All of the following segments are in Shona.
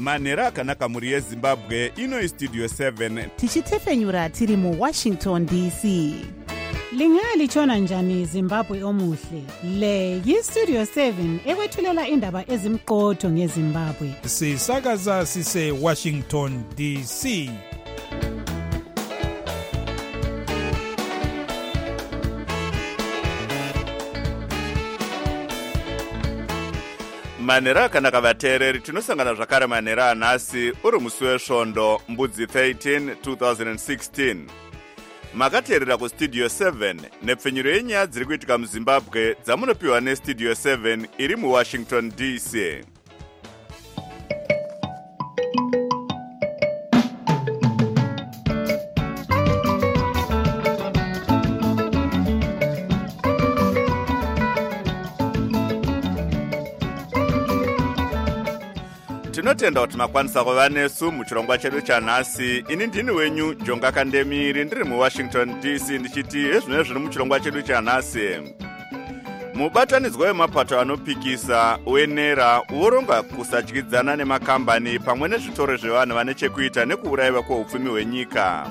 manhero akanaka muri yezimbabwe. Ino istudio 7 tichitefenyura tiri muWashington DC. Lingalitshona njani Zimbabwe omuhle? Le yiStudio 7 ekwethulela indaba ezimqotho ngeZimbabwe. Sisakaza sise Washington DC. manhero akanaka vateereri, tinosangana zvakare manhero anhasi uri musi wesvondo mbudzi 13 2016. Makateerera kustudio 7 nepfenyuro yenyaya dziri kuitika muZimbabwe dzamunopiwa nestudio 7 iri muWashington DC. Tinotenda kuti makwanisa kuva nesu muchirongwa chedu chanhasi. Ini ndini wenyu Jonga Kandemiri ndiri muWashington DC ndichiti ezvino zviri muchirongwa chedu chanhasi. Mubatanidzwa wemapato anopikisa wenera uronga kusatyidzana nemakambani pamwe nezvitoro zvevanhu vane chekuita nekuurayiwa kweupfumi hwenyika.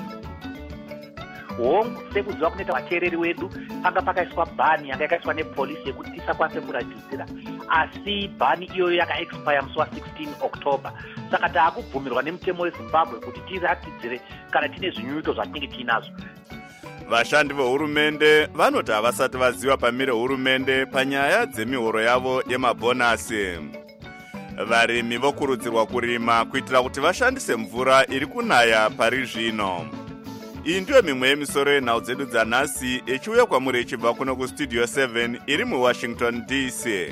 Hongu sekuziva kunoita vateereri wedu panga pakaiswa bhani yanga yakaiswa nepolisi yekuti tisakwanise kuratidzira, asi bhani iyoyo yakaexpire musi wa16 October. Saka taakubvumirwa nemutemo weZimbabwe kuti tiratidzire kana tine zvinyunyuto zvatinenge tiinazvo. Vashandi vehurumende vanoti havasati vaziva pamire hurumende panyaya dzemihoro yavo yemabhonasi. Varimi vokurudzirwa kurima kuitira kuti vashandise mvura iri kunaya pari zvino. Iyi ndiyo mimwe yemisoro yenhau dzedu dzanhasi ichiuya kwamuri ichibva kuno kustudio 7 iri muWashington DC.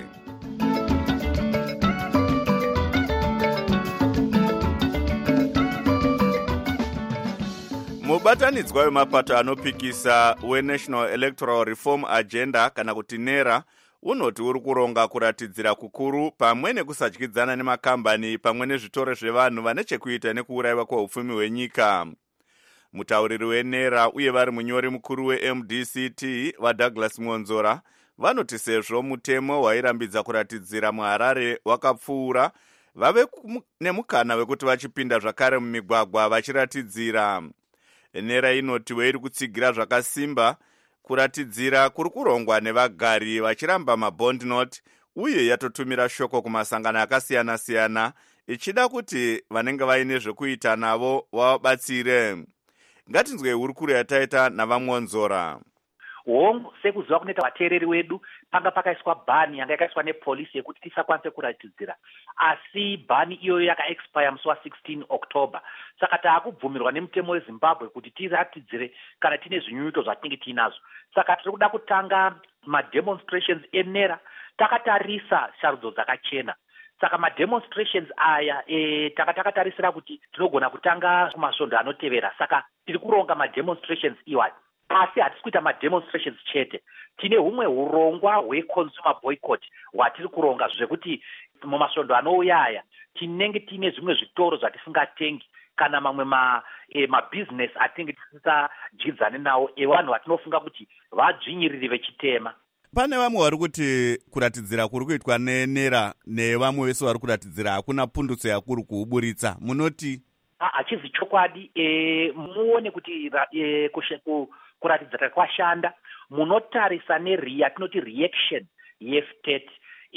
Mubatanidzwa wemapato anopikisa weNational Electoral Reform Agenda kana kuti NERA unoti uri kuronga kuratidzira kukuru pamwe nekusatyidzana nemakambani pamwe nezvitoro zvevanhu vane chekuita nekuurayiwa kweupfumi hwenyika. Mutauriri wenera uye vari munyori mukuru weMDCT vaDouglas Mwonzora vanoti sezvo mutemo wairambidza kuratidzira muHarare wakapfuura, vave nemukana wekuti vachipinda zvakare mumigwagwa vachiratidzira. Nera inoti weiri kutsigira zvakasimba kuratidzira kuri kurongwa nevagari vachiramba mabond note, uye yatotumira shoko kumasangano akasiyana-siyana ichida kuti vanenge vaine zvekuita navo vabatsire. Ngatinzwe hurukuro yataita navaMwonzora. Hongu sekuziva kunoita vateereri wedu panga pakaiswa bhani yanga yakaiswa nepolisi yekuti tisakwanise kuratidzira, asi bhani iyoyo yakaexpire musi wa16 October. Saka taakubvumirwa nemutemo weZimbabwe kuti tiratidzire kana tine zvinyunyuto zvatinenge tiinazvo. Saka tiri kuda kutanga mademonstrations enera takatarisa sharudzo dzakachena. Saka mademonstrations aya takatarisira kuti tinogona kutanga kumasvondo anotevera. Saka tiri kuronga mademonstrations iwayo, asi hatisi kuita mademonstrations chete. Tine humwe hurongwa hweconsumer boycott hwatiri kuronga zvekuti mumasvondo anouya aya tinenge tine zvimwe zvitoro zvatisingatengi kana mamwe mabusiness atinenge tisingadyidzane nawo evanhu vatinofunga kuti vadzvinyiriri vechitema. Pane vamwe vari kuti kuratidzira kuri kuitwa nenera nevamwe vese vari kuratidzira hakuna pundutso yakuri kuuburitsa. Munoti? Hachizi chokwadi. Muone kuti kuratidzira kwashanda. Munotarisa yatinoti reaction yestate.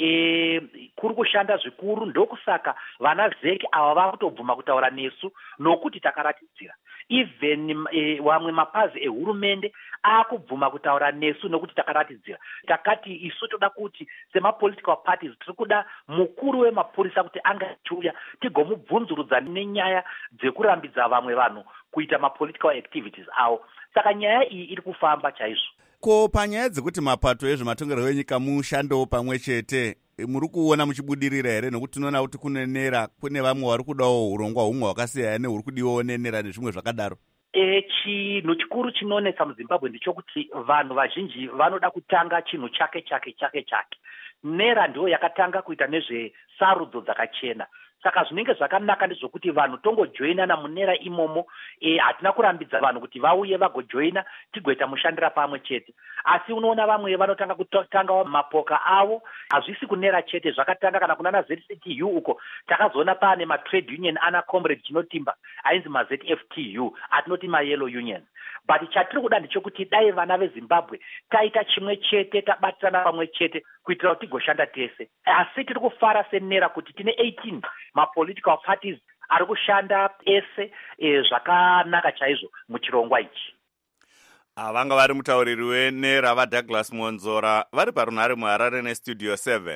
Kuri kushanda zvikuru, ndokusaka vana zeki ava vakutobvuma kutaura nesu nokuti takaratidzira. Even wamwe mapazi ehurumende akubvuma kutaura nesu nokuti takaratidzira. Takati isu toda kuti semapolitical parties tiri kuda mukuru wemapurisa kuti anga achiuya tigomubvunzurudza nenyaya dzekurambidza vamwe vanhu kuita mapolitical activities avo. Saka nyaya iyi iri kufamba chaizvo. Ko panyaya dzekuti mapato ezvematongerwo enyika mushandewo pamwe chete, muri kuona muchibudirira here? Nokuti tinoona kuti kunenera kune vamwe vari kudawo urongwa humwe hwakasiyana nehuri kudiwawo nenera nezvimwe zvakadaro. Chinhu chikuru chinoonesa muZimbabwe ndichokuti vanhu vazhinji vanoda kutanga chinhu chake. NERA ndiyo yakatanga kuita nezvesarudzo dzakachena. saka zvinenge zvakanaka ndezvokuti vanhu tongojoinana munera imomo. Hatina kurambidza vanhu kuti vauye vagojoina tigoita mushandira pamwe chete, asi unoona vamwe vanotanga kutanga mapoka avo. Hazvisi kunera chete, zvakatanga kana kunana ZCTU uko takazoona paane matrade union ana comrade Chinotimba ainzi maZFTU atinoti mayellow union. But chatiri kuda ndechekuti dai vana veZimbabwe taita chimwe chete, tabatirana pamwe chete kuitira kuti tigoshanda tese. Asi tiri kufara senera kuti tine 18 mapolitical parties ari kushanda ese zvakanaka chaizvo muchirongwa ichi. Vanga vari mutauriri wenera vaDouglas Monzora vari parunhare muHarare neStudio 7.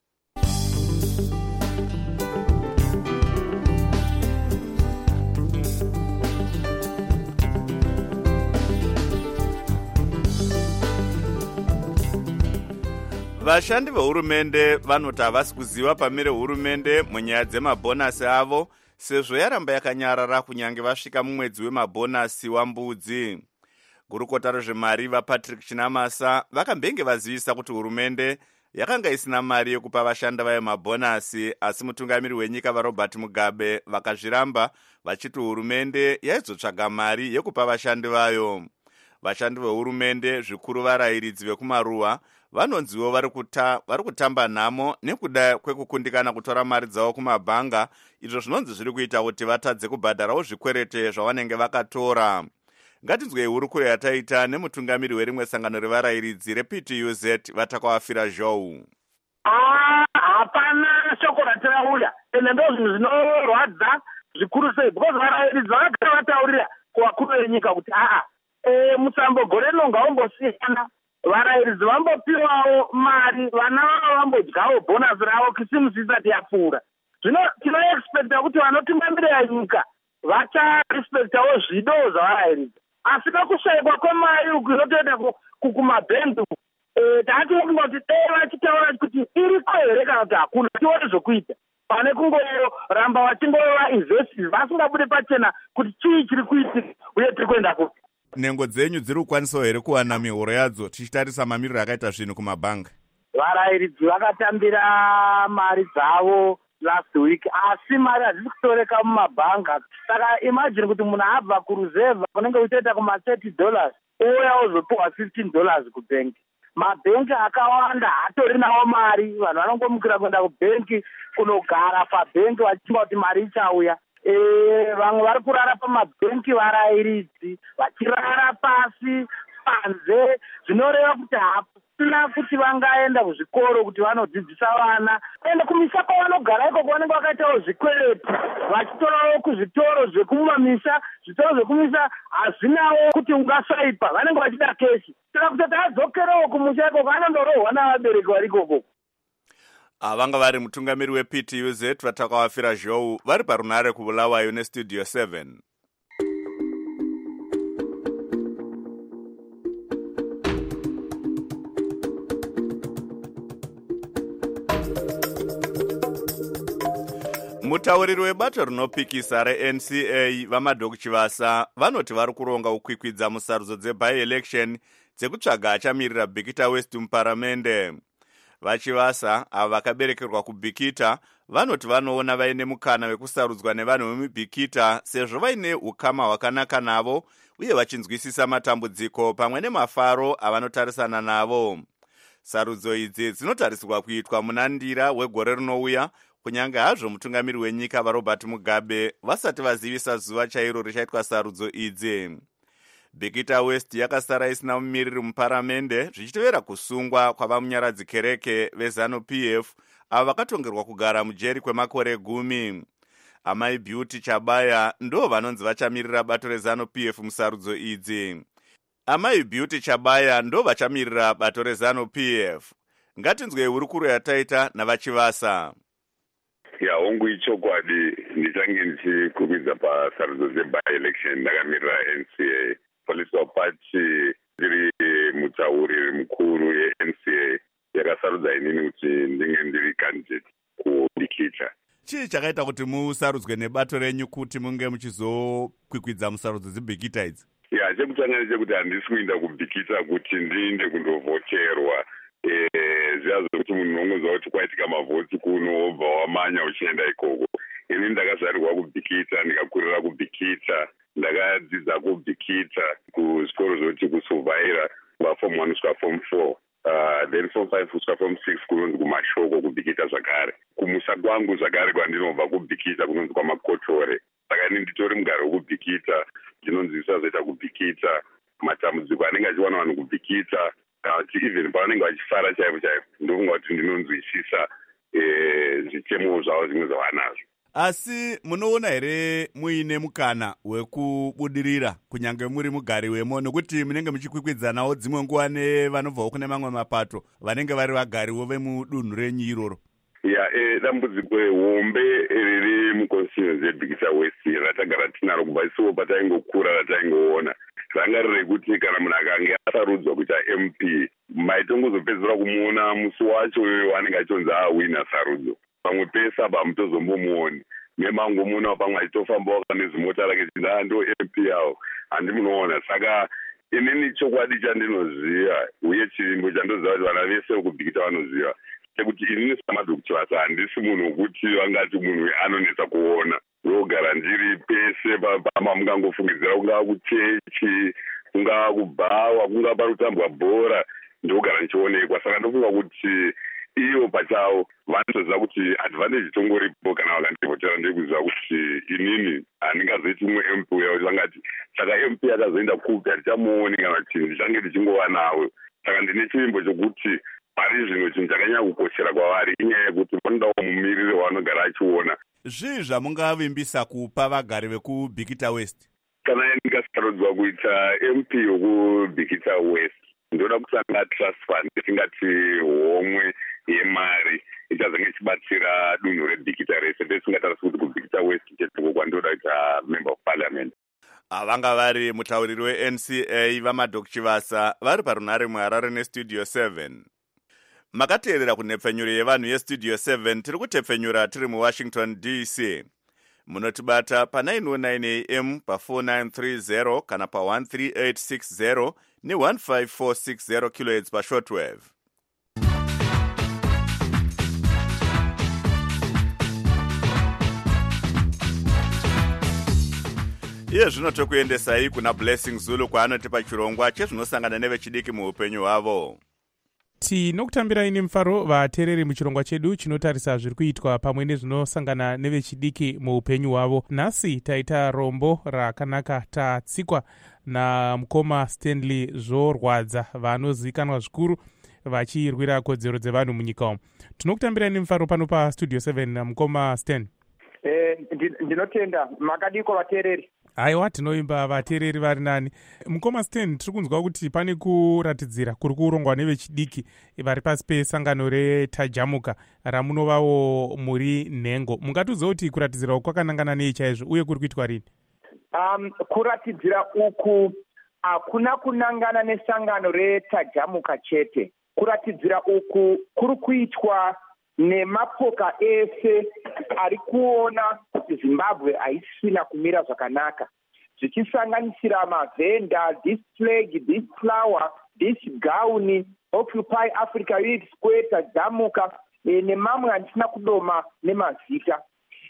Vashandi vehurumende vanoti havasi kuziva pamire hurumende munyaya dzemabhonasi avo sezvo yaramba yakanyarara kunyange vasvika mumwedzi wemabhonasi wambudzi. Gurukota rezvemari vaPatrick Chinamasa vakambenge vazivisa kuti hurumende yakanga isina mari yekupa vashandi vayo mabhonasi, asi mutungamiri wenyika vaRobert Mugabe vakazviramba vachiti hurumende yaizotsvaga mari yekupa vashandi vayo. Vashandi vehurumende zvikuru varayiridzi vekumaruwa vanonziwo vari kutamba nhamo nekuda kwekukundikana kutora mari dzavo kumabhanga, izvo zvinonzi zviri kuita kuti vatadze kubhadharawo zvikwerete zvavanenge vakatora. Ngatinzwei hurukuro yataita nemutungamiri werimwe sangano revarayiridzi rePTUZ vatakawafira Zhou. Hapana shoko ratirauya, ende ndo zvinhu zvinorwadza zvikuru sei, because varayiridzi vakagara vataurira kuvakuru venyika kuti musambo gore rino ngaombosiyana, varayiridzi vambopiwawo mari, vana vavo vambodyawo bhonasi ravo kisimusi isati yapfuura. Zvino tinoexpecta kuti vanotungamirira nyika vacharespektawo zvido zvavarayiridzi, asi kakushayikwa kwemari uku inotoita kumabhengi taatiwo kungoti dei vachitaura kuti iriko here kana kuti hakuna, tione zvokuita pane kungoramba vachingova investi vasingabude pachena kuti chii chiri kuitika uye tiri kuenda kupi. Nhengo dzenyu dziri kukwanisawo here kuwana mihoro yadzo tichitarisa mamiriro akaita zvinhu kumabhanga? Varayiridzi vakatambira mari dzavo last week, asi mari hadzisi kutoreka mumabhanga. Saka imagine kuti munhu abva kuruzevha kunenge kutoita kuma$30 ouya ozopiwa $15 kubhengi. Mabhengi akawanda hatori nawo mari, vanhu vanongomukira kuenda kubhengi kunogara pabhengi vachimba kuti mari ichauya. Vamwe vari kurara pamabhengi varayiridzi vachirara pasi panze, zvinoreva kuti hapana kuti vangaenda kuzvikoro kuti vanodzidzisa vana, ende kumisa kwavanogara iko kwavanenge vakaitawo zvikwereti vachitorawo kuzvitoro zvekumamisha. Zvitoro zvekumisa hazvinawo kuti ungasvaipa, vanenge vachida keshi, saka kutoti adzokerewo kumusha iko kwanondorohwa navabereki vari ikoko. Vanga vari mutungamiri wePTUZ vatakawafira Zhou vari parunhare kuBulawayo neStudio 7. Mutauriri webato rinopikisa reNCA vaMadok Chivasa vanoti vari kuronga kukwikwidza musarudzo dzeby-election dzekutsvaga achamirira Bikita West muparamende. VaChivasa ava vakaberekerwa kuBikita vanoti vanoona vaine mukana wekusarudzwa nevanhu vemuBikita sezvo vaine ukama hwakanaka navo uye vachinzwisisa matambudziko pamwe nemafaro avanotarisana navo. Sarudzo idzi dzinotarisirwa kuitwa munandira wegore rinouya, kunyange hazvo mutungamiri wenyika vaRobert Mugabe vasati vazivisa zuva chairo richaitwa sarudzo idzi. Bikita West yakasara isina mumiriri muparamende zvichitevera kusungwa kwavamunyaradzi kereke veZANU-PF avo vakatongerwa kugara mujeri kwemakore 10. Amai Beauty Chabaya ndo vanonzi vachamirira bato reZANU-PF musarudzo idzi. Amai Beauty Chabaya ndo vachamirira bato reZANU-PF. Ngatinzwei hurukuro yataita navaChivasa. Hongu ichokwadi ndichange ndichikwikwidza pasarudzo dzeby-election ndakamirira NCA. Political party ndiri mutauriri mukuru yeNCA yakasarudza inini kuti ndinge ndiri candidate kuBikita. Chii chakaita kuti musarudzwe nebato renyu kuti munge muchizokwikwidza musarudzo dzeBikita idzi? Chekutanga ndechekuti handisi kuenda kuBikita kuti ndiende kundovhoterwa. Zviyazo kuti munhu unongonzwa kuti kwaitika mavhoti kuno wobva wamanya uchienda ikoko. ini ndakazarirwa kubhikita, ndikakurira kubhikita, ndakadzidza kubhikita kuzvikoro zvoti kusurveyora kubva form 1 kusvika form 4. Then form 5 kusvika form 6 kunonzi kumashoko kubhikita zvakare. Kumusha kwangu zvakare kwandinobva kubhikita kunonzi kwamakotore. Saka ini nditori mugari wokubhikita, ndinonzwisa zvoita kubhikita, matambudziko anenge achiwana vanhu kubhikita, even pavanenge vachifara chaivo chaivo, ndofunga kuti ndinonzwisisa zvichemo zvavo zvimwe zvavanazvo. Asi munoona here muine mukana wekubudirira kunyange muri mugari wemo, nokuti munenge muchikwikwidzanawo dzimwe nguva nevanobvawo kune mamwe mapato vanenge vari vagariwo vemudunhu renyu iroro? Dambudziko hombe riri muconstituency yeBhikita West ratagara tinaro kubva isuwo pataingokura rataingoona ranga riri rekuti kana munhu akange asarudzwa kuita MP maitongozopedzera kumuona musi wacho wanenge achonzi awina sarudzo, pamwe pese apa hamutozombomuoni. Memangomuona pamwe achitofambawo nezimota rake chindaa ndo MP yawo, handi munoona. Saka inini chokwadi chandinoziva uye chirimbo chandoziva kuti vana vese vekubhikita vanoziva sekuti inini samadhokutira handisi munhu wekuti vangati munhu anonetsa kuona. Ndogara ndiri pese pamba mungangofungidzira kungaa kuchechi, kungaa kubhawa, kungaa parutambwa bhora, ndogara ndichionekwa. Saka ndofunga kuti ivo pachavo vanotoziva kuti advantage tongoripo kana vakandivhotera ndekuziva kuti inini handingazoiti mumwe MP uya kuti vangati saka MP akazoenda kupi hatichamuoni kana kuti ndichange ndichingova nawe. Saka ndine chivimbo chokuti pari zvino chinhu chakanyanya kukoshera kwavari inyaya yekuti vanodawo mumiriri wavanogara achiona. Zvii zvamungavimbisa kupa vagari vekuBhikita West? Kana ndikasarodzwa kuita MP wekuBhikita West, ndoda kusanga trust fund tingati homwe yemari ichazenge ichibatsira dunhu reBhikita rese. Ndesingatarisi kuti kuBhikita West chetiko kwandoda kuita member of parliament. Vanga vari mutauriri weNCA vaMadok Chivasa vari parunhare muHarare neStudio 7. Makateerera kunhepfenyuro yevanhu yeStudio 7. Tiri kutepfenyura tiri muWashington DC. Munotibata pa909 AM pa4930 kana pa13860 ne15460 kHz pashortwave. Iye zvino tokuendesai kuna Blessing Zulu kwaanotipa chirongwa chezvinosangana nevechidiki muupenyu hwavo. Tinokutambira ini mufaro vateereri muchirongwa chedu chinotarisa zviri kuitwa pamwe nezvinosangana nevechidiki muupenyu hwavo. Nhasi taita rombo rakanaka tatsikwa namukoma Stanley Zvorwadza vanozivikanwa zvikuru vachirwira kodzero dzevanhu munyika umu. Tinokutambira ini mufaro pano paStudio 7 mukoma Stan. Ndinotenda makadiko vateereri. Aiwa, tinoimba vateereri vari nani. Mukoma Stan, tiri kunzwa kuti pane kuratidzira kuri kurongwa nevechidiki vari pasi pesangano reTajamuka ramunovawo muri nhengo. Mungatiudza kuti kuratidzira kwakanangana nei chaizvo uye kuri kuitwa rini? Kuratidzira uku hakuna kunangana nesangano reTajamuka chete. Kuratidzira uku kuri kuitwa nemapoka ese ari kuona kuti Zimbabwe haisina kumira zvakanaka, zvichisanganisira mavhenda, this flag, this flower, this gown, Occupy Africa Youth Square, Tajamuka nemamwe handisina kudoma nemazita.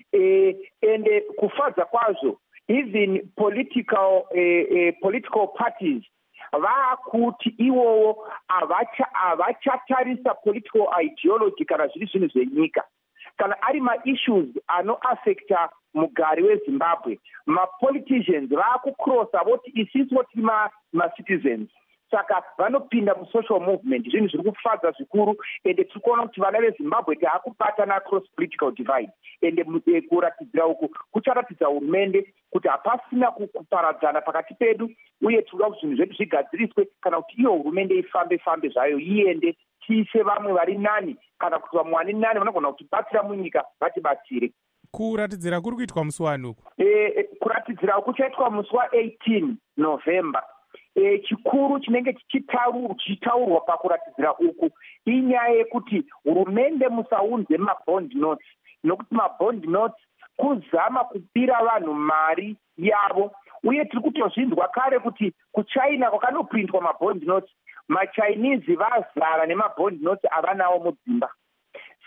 Ende kufadza kwazvo, even political parties vaakuti iwowo havachatarisa political ideology kana zviri zvinhu zvenyika. Kana ari maissues anoaffecta mugari weZimbabwe, mapoliticians vaakucrossa voti isisi voti macitizens. Saka vanopinda musocial movement, zvinhu zviri kufadza zvikuru. Ende tiri kuona kuti vana veZimbabwe taakubatana across political divide. Ende kuratidzira uku kucharatidza hurumende kuti hapasina kuparadzana pakati pedu, uye tinoda kuti zvinhu zvedu zvigadziriswe kana kuti iyo hurumende ifambe zvayo iende, tiise vamwe vari nani kana kuti vamwe vari nani vanogona kutibatsira munyika vatibatsire. Kuratidzira kuri kuitwa musi wani uku? Kuratidzira kuchaitwa musi wa18 November. Chikuru chinenge chichitaurwa pakuratidzira uku inyaya yekuti hurumende musaunze mabond notes, nokuti mabond notes kuzama kupira vanhu mari yavo. Uye tiri kutozvinzwa kare kuti kuChina kwakanoprintwa mabond notes, maChinese vazara nemabond notes avanawo mudzimba.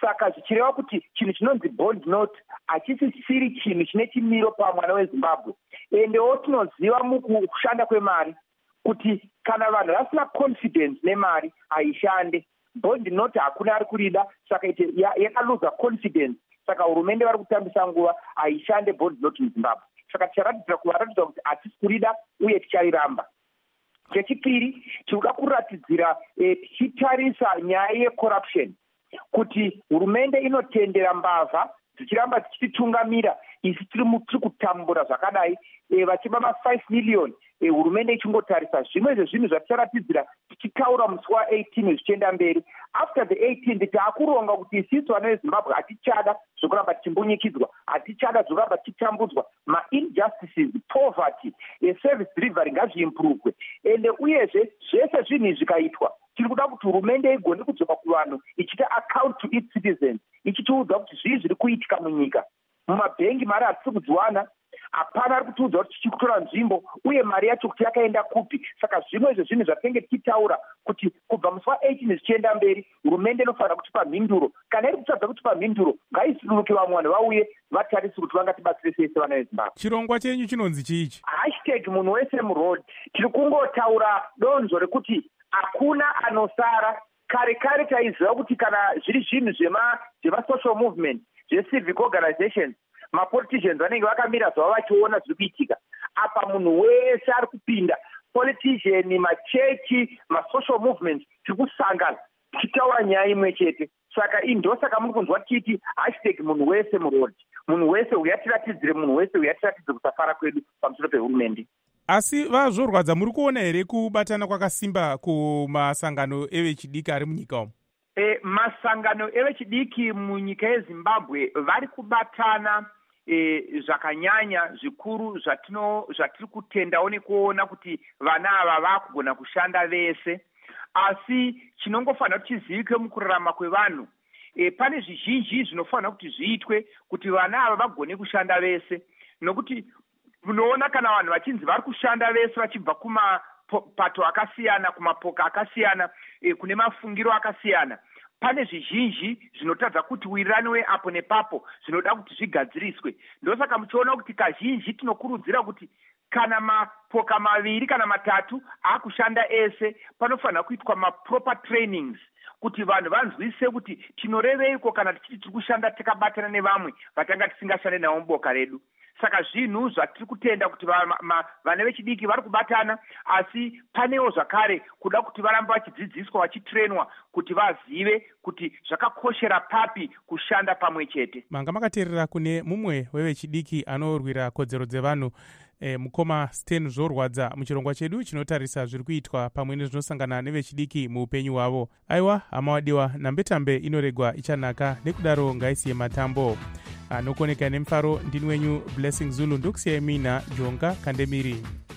saka zvichireva kuti chinhu chinonzi bond note hachisisiri chinhu chine chimiro pamwana wezimbabwe. Endewo tinoziva mukushanda kwemari kuti kana vanhu vasina confidence nemari haishande. Bond note hakuna ari kurida, saka yakaluza confidence, saka hurumende vari kutambisa nguva haishande bond note muzimbabwe. Saka ticharatidza kuvaratidza kuti hatisi kurida uye tichairamba. Chechipiri, tinoda kuratidzira tichitarisa nyaya yecorruption kuti hurumende inotendera mbavha dzichiramba dzichitungamira, isi tiri kutambura zvakadai vachiba ma5 million, hurumende ichingotarisa. Zvimwe zvezvinhu zvaticharatidzira tichitaura musi wa18 zvichienda mberi. After the 18 taakuronga kuti isisu vana vezimbabwe hatichada zvokuramba tichimbunyikidzwa, hatichada zvokuramba tichitambudzwa, ma-injustices, poverty, service delivery ngazviimpuruvwe. Ende uyezve zvese zvinhu izvi zvikaitwa, tiri kuda kuti hurumende igone kudzoka kuvanhu ichita account to its citizens, ichitiudza kuti zvii zviri kuitika munyika. Mumabhengi mari hatisi kudziwana, hapana ari kutiudza kuti tichiri kutora nzvimbo uye mari yacho kuti yakaenda kupi. Saka zvimwe zvezvinhu zvatinenge tichitaura kuti kubva musi wa18 zvichienda mberi, hurumende inofanira kutipa mhinduro. Kana iri kutadza kutipa mhinduro, ngaisuduruke vamwe vanhu vauye vatarisi kuti vangatibatsire sei sevana vezimbabwe. Chirongwa chenyu chinonzi chiichi? #munhu wese muroad. Tiri kungotaura donzo rekuti hakuna anosara. Kare taiziva kuti kana zviri zvinhu zvema-social movement, zve-civic organizations, mapoliticians vanenge vakamira zvava vachiona zviri kuitika. Apa munhu wese ari kupinda, politician, machechi, ma-social movements, tiri kusangana tichitaura nyaya imwe chete. Saka indosaka muri kunzwa tichiti #munhu wese muroad. Munhu wese uyatiratidzire, munhu wese uyatiratidzire kusafara kwedu pamusoro pehurumende. Asi vazvorwadza muri kuona here kubatana kwakasimba kumasangano evechidiki ari munyika umu? Masangano evechidiki munyika yezimbabwe vari kubatana zvakanyanya zvikuru zvatiri kutendawo nekuona kuti vana ava vakugona kushanda vese. Asi chinongofanira kuti chizivike mukurarama kwevanhu, pane zvizhinji zvinofanira kuti zviitwe kuti vana ava vagone kushanda vese. Nokuti unoona kana vanhu vachinzi vari kushanda vese vachibva kumapato akasiyana, kumapoka akasiyana, kune mafungiro akasiyana, pane zvizhinji zvinotadza kuti wiriraniwe apo nepapo zvinoda kuti zvigadziriswe. Ndosaka muchiona kuti kazhinji tinokurudzira kuti kana mapoka maviri kana matatu akushanda ese, panofanira kuitwa maproper trainings kuti vanhu vanzwise kuti tinoreveiko kana tichiti tiri kushanda takabatana nevamwe vatanga tisingashande navo muboka redu. Saka zvinhu zvatiri kutenda kuti vana vechidiki vari kubatana, asi panewo zvakare kuda kuti varambe vachidzidziswa, vachitrenwa kuti vazive kuti zvakakoshera papi kushanda pamwe chete. Manga makateerera kune mumwe wevechidiki anorwira kodzero dzevanhu, mukoma Sten Zorwadza, muchirongwa chedu chinotarisa zviri kuitwa pamwe nezvinosangana nevechidiki muupenyu hwavo. Aiwa, hama wadiwa, nambetambe inoregwa ichanaka, nekudaro ngaisiye matambo. Anokoneka nemufaro, ndini wenyu Blessing Zulu, ndokusiyai mina Jonga Kandemiri.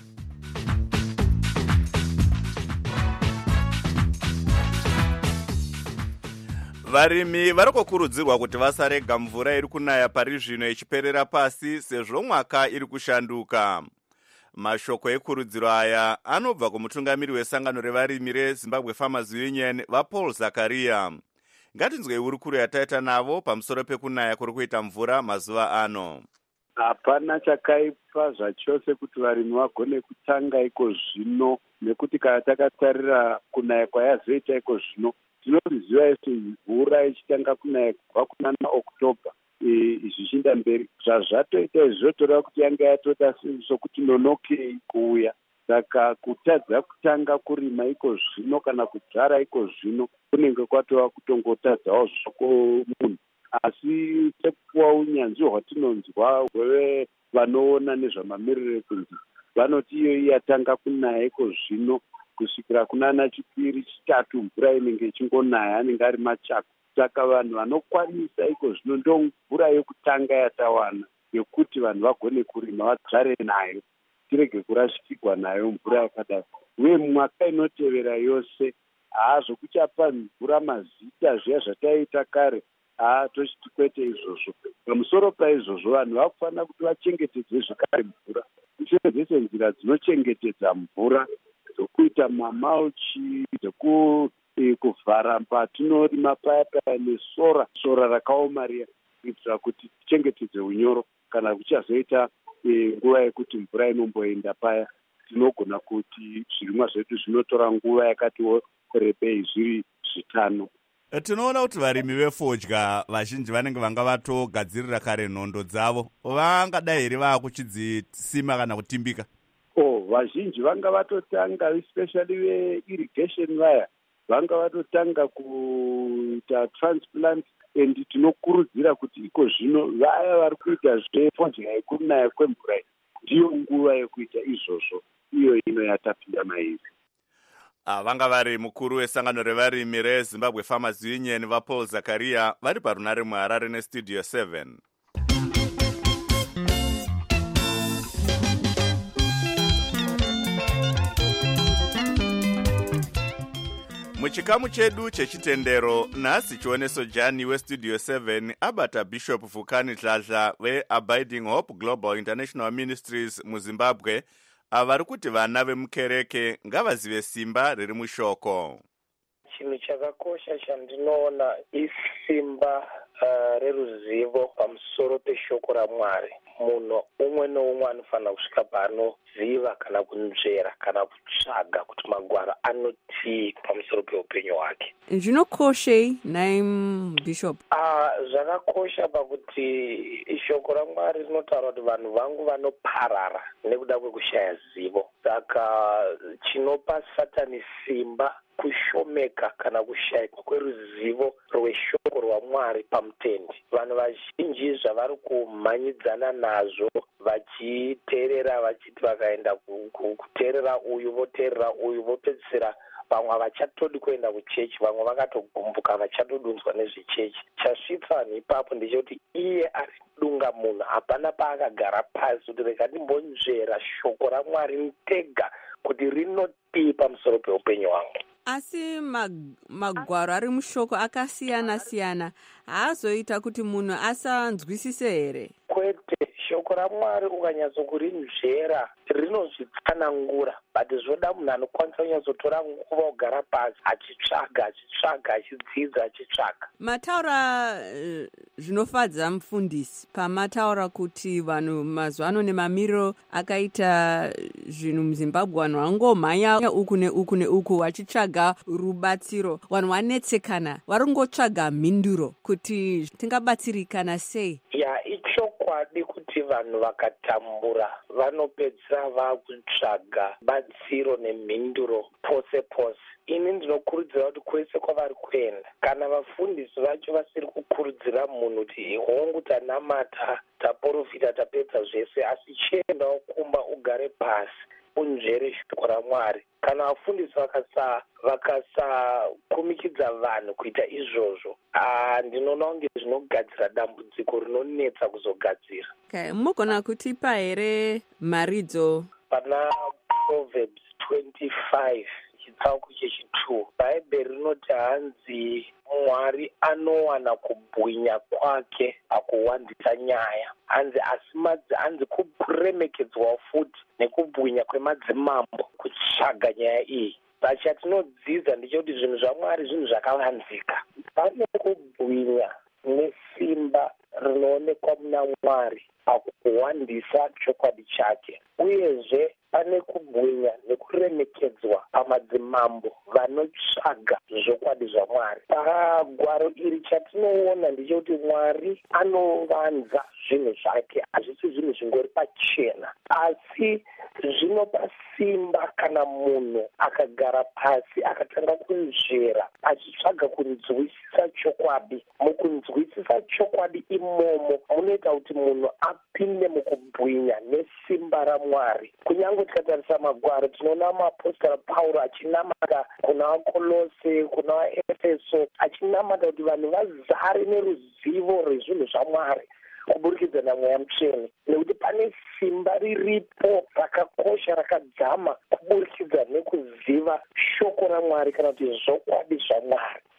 Varimi vari kukurudzirwa kuti vasarega mvura iri kunaya pari zvino ichiperera pasi sezvo mwaka iri kushanduka. Mashoko ekurudziro aya anobva kumutungamiri wesangano revarimi reZimbabwe Farmers Union vaPaul Zakaria. Ngatinzwei urukuru yataita navo pamusoro pekunaya kuri kuita mvura mazuva ano. Hapana chakaipa zvachose kuti varimi vagone kutanga iko zvino, nekuti kana takatarira kunaya kwayazoita iko zvino, tinozviziva isi mvura ichitanga kunaya kubva kuna Oktoba zvichienda mberi. Zvazvatoita izvotora kuti yanga yatoda sokuti nonokei kuuya. Saka kutadza kutanga kurima iko zvino kana kudzara iko zvino kunenge kwatova kutongotadzawo zvako munhu. Asi sekuwa unyanzvi hwatinonzwa hweve vanoona nezvamamiriro ekunzi, vanoti iyo yatanga kunaya iko zvino kusvikira kunana chipiri chitatu mvura inenge ichingonaya anenge ari machako. Saka vanhu vanokwanisa iko zvino ndo mvura yekutanga yatawana yekuti vanhu vagone kurima vadzare nayo, tirege kurashikirwa nayo mvura yakadai. Uye mwaka inotevera yose zvokuchapa mvura mazita zviya zvataita kare tochiti kwete izvozvo. Pamusoro paizvozvo vanhu vakufanira kuti vachengetedze zvakare mvura, tichengetedze nzira dzinochengetedza mvura, dzokuita mamauchi, kuvhara patinorima paya nesora rakaoma riya kuitira kuti tichengetedze unyoro. Kana kuchazoita nguva yekuti mvura inomboenda paya, tinogona kuti zvirimwa zvedu zvinotora nguva yakati rebei zviri 5. Tinoona kuti varimi vefodya vazhinji vanenge vanga vatogadzirira kare nhondo dzavo, vangadai here vakuchidzisima kana kutimbika? Vazhinji vanga vatotanga, especially veirrigation vaya, vanga vatotanga kuita transplant, and tinokurudzira kuti iko zvino vaya vari kuita zvefodya yekunaya kwemvura ndiyo nguva yekuita izvozvo, iyo ino yatapinda mairi. Vanga vari mukuru wesangano revarimi reZimbabwe Farmers Union vaPaul Zakaria vari parunare muHarare neStudio 7. Muchikamu chedu chechitendero, nhasi chioneso Jani weStudio 7 abata Bishop Vukani Dladla veAbiding Hope Global International Ministries muZimbabwe, avari kuti vana vemukereke ngavazive simba riri mushoko. Chinhu chakakosha chandinoona isimba reruzivo pamusoro peshoko raMwari. Munhu umwe noumwe anofanira kusvika paanoziva kana kunzvera kana kutsvaga kuti Magwaro anotii pamusoro peupenyu hwake. Zvinokoshei nai Bishop? Zvakakosha pakuti shoko raMwari rinotaura kuti vanhu vangu vanoparara nekuda kwekushaya zivo. Saka chinopa Satani simba kushomeka kana kushayikwa kweruzivo rweshoko rwaMwari pamutende. Vanhu vazhinji zvavari kumhanyidzana nazvo vachiteerera, vachiti vakaenda kuteerera uyu voteerera uyu vopedzisira vamwe havachatodi kuenda kuchechi, vamwe vakatogumbuka havachatodunzwa nezvechechi. Chasvitsa vanhu ipapo ndechekuti iye ari dunga munhu hapana paakagara pasi kuti rega ndimbonzvera shoko raMwari ntega kuti rinotii pamusoro peupenyu hwangu. Asi magwaro ari mushoko akasiyana-siyana haazoita kuti munhu asanzwisise here? Kwete, shoko raMwari ukanyatsokurinzvera rinozvitsanangura, but zvoda munhu anokwanisa kunyatsotora nguva kugara pasi achitsvaga achidzidza achitsvaga. Mataura zvinofadza mufundisi pamataura kuti vanhu mazuva ano nemamiriro akaita zvinhu muZimbabwe, vanhu vangomhanya uku neuku neuku vachitsvaga rubatsiro, vanhu vanetsekana varingotsvaga mhinduro kuti tingabatsirikana sei. Ichokwadi kuti vanhu vakatambura vanopedzisira vakutsvaga batsiro nemhinduro pose pose. Ini ndinokurudzira kuti kwese kwavari kuenda, kana vafundisi vacho vasiri kukurudzira munhu kuti hongu tanamata taprofita tapedza zvese, asi chiendawo kumba ugare pasi unzvere shoko raMwari. Kana vafundisi vakasakumikidza vanhu kuita izvozvo, ndinoona kunge zvinogadzira dambudziko rinonetsa kuzogadzira. Mugona kutipa here maridzo? Pana Proverbs 25 chitsauko chechi2 Bhaibheri rinoti hanzi Mwari anowana kubwinya kwake pakuwandisa nyaya. Hanzi kuremekedzwa futi nekubwinya kwemadzimambo kutsvaga nyaya iyi. Chatinodzidza ndechekuti zvinhu zvaMwari zvinhu zvakavanzika. Pane kubwinya nesimba rinoonekwa muna Mwari pakuwandisa chokwadi chake, uyezve pane kubwinya nekuremekedzwa pamadzimambo vanotsvaga zvokwadi zvaMwari. Pagwaro iri chatinoona ndechekuti Mwari anovanza zvinhu zvake, hazvisi zvinhu zvingori pachena, asi zvinopa simba kana munhu akagara pasi akatanga kunzvera achitsvaga kunzwisisa chokwadi. Mukunzwisisa chokwadi imomo munoita kuti munhu apinde mukubwinya nesimba raMwari. Kunyange tikatarisa Magwaro tinoona muapostori Pauro achinamata kuna vaKolose, kuna vaEfeso, achinamata kuti vanhu vazare neruzivo rwezvinhu zvaMwari kuburikidza naMweya Mutsvene, nekuti pane simba riripo rakakosha rakadzama kuburikidza nekuziva shoko raMwari kana kuti zvokwadi zvaMwari.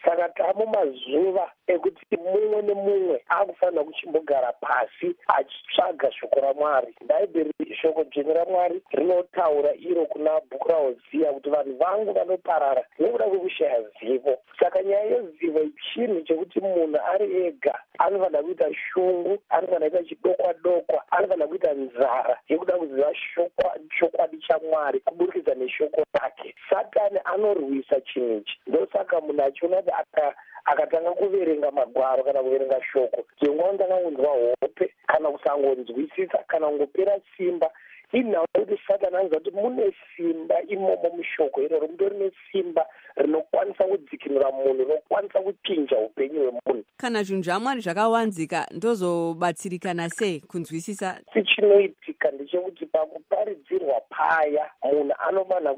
saka tamumazuva ekuti mumwe nemumwe akufanira kuchimbogara pasi achitsvaga shoko raMwari. Bhaibheri, shoko dzvene raMwari, rinotaura iro kuna bhuku raHosea kuti vanhu vangu vanoparara nekuda kwekushaya zivo. Saka nyaya yezivo chinhu chekuti munhu ari ega anofanira kuita shungu, anofanira kuita chidokwa-dokwa, anofanira kuita nzara yekuda kuziva chokwadi chaMwari kuburikidza neshoko rake. Satani anorwisa chinhu ichi. Ndosaka munhu achiona kuti akatanga kuverenga magwaro kana kuverenga shoko, dzimwe tanga kunzwa hope kana kusangonzwisisa kana kungopera simba. Inhau kuti Satani anoziva kuti mune simba imomo mushoko iroro, mutori nesimba rinokwanisa kudzikinura munhu, rinokwanisa kuchinja upenyu hwemunhu. Kana zvinhu zvaMwari zvakawanzika, ndozobatsirikana sei kunzwisisa? Chinoitika ndechekuti pakuparidzirwa paya munhu anofanira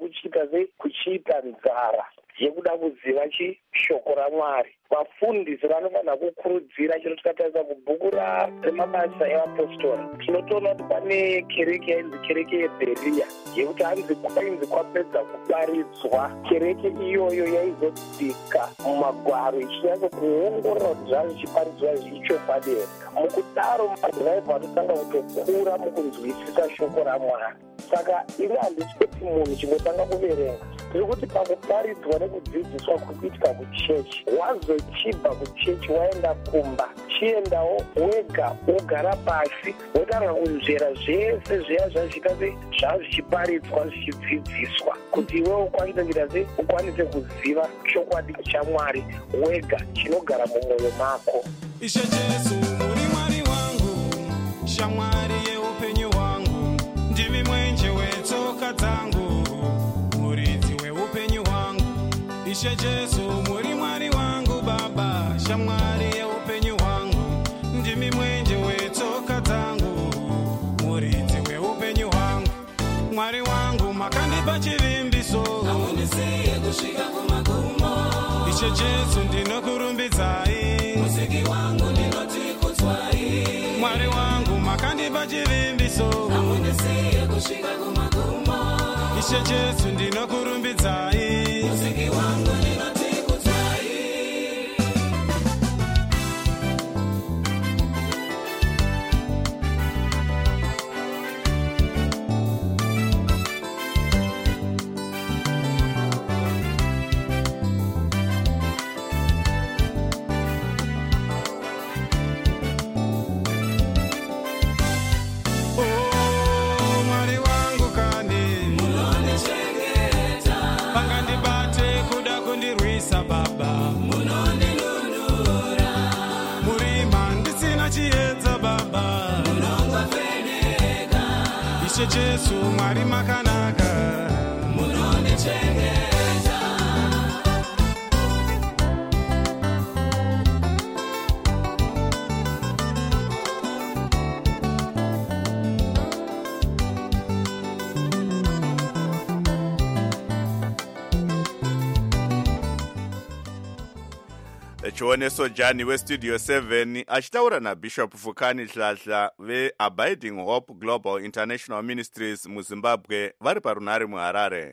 kuchiita nzara yekuda kuziva shoko raMwari. Vafundisi vanofanira kukurudzira chiro tikatarisa kubhuku remabasa evapostori, tinotoona kuti pane kereke yainzi kereke yeBheria yekuti ainzi kwapedza kuparidzwa. Kereke iyoyo yaizodzika mumagwaro ichinyatso kuongorora kuti zvazvichiparidzwa zvichokwadi here. Mukudaro madhiraivha anotanga kutokura mukunzwisisa shoko raMwari. Saka ini handisi kuti munhu chingotanga kuverenga, tiri kuti pakuparidzwa nekudzidziswa kuitika kuchechi, wazochibva kuchechi waenda kumba, chiendawo wega wogara pasi wotaura kunzvera zvese zviya zvazvika zvazvichiparidzwa zvichidzidziswa kuti iwe ukwanise kuita sei, ukwanise kuziva chokwadi chaMwari wega chinogara mumwoyo mako. Ishe Jesu muri Mwari wangu, shamwari yeupenyu hwangu, ndimi mwenje wetsoka dzangu, muridzi weupenyu hwangu. Ishe Jesu muri Mwari wangu Baba, shamwari yeupenyu hwangu, ndimi mwenje wetsoka dzangu, muridzi weupenyu hwangu. Mwari wangu makandipa chivimbiso, amunisiye kusvika kumagumo. Ishe Jesu ndinokurumbidzai, musiki wangu ndinoti kutswai. Mwari wangu makandipa chivimbiso, amunisiye kusvika kumagumo. Ishe Jesu ndinokurumbidzai, musiki wangu ndinoti kutswai. Ishe Jesu Mwari makanaka, munondichengeta. chioneso Jani westudio 7 achitaura naBishop Fukani Hlahla veAbiding Hope Global International Ministries muZimbabwe vari parunhare muHarare.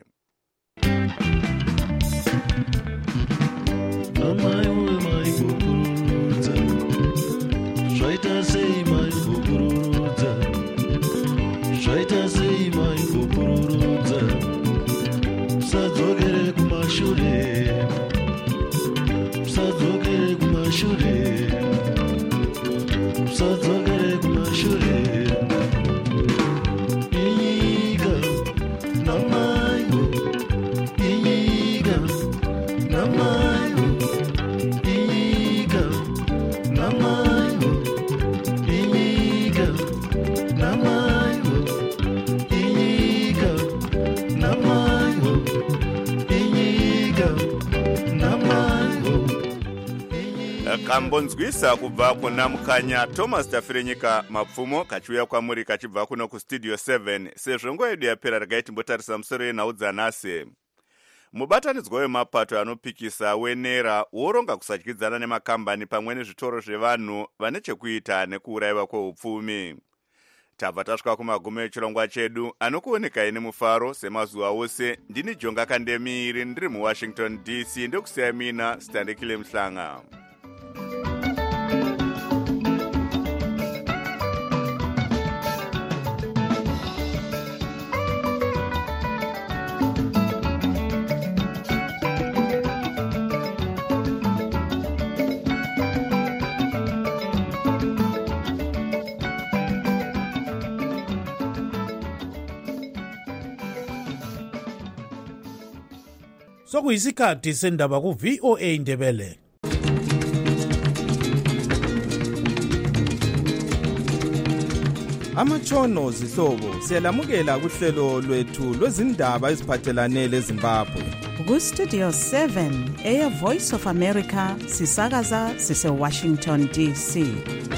Kambonzwisa kubva kuna mukanya Thomas Tafirenyika mapfumo kachiuya kwamuri kachibva kuno kustudio 7 sezvo nguva yedu yapera ragaiti mbotarisa musoro yenhau dzanhasi. Mubatanidzwa wemapato anopikisa wenera woronga kusadyidzana nemakambani pamwe nezvitoro zvevanhu vane chekuita nekuurayiwa kweupfumi. tabva tasvika kumagumo echirongwa chedu anokuonekai nemufaro semazuva ose. Ndini Jonga Kandemiri ndiri muWashington DC ndokusiyai mina Standekile Mhlanga. Sokuyisikhathi sendaba ku VOA Indebele. Amatshono zihlobo siyalamukela kuhlelo lwethu lwezindaba eziphathelane leZimbabwe. Ku Studio 7 eya Voice of America sisakaza sise Washington DC.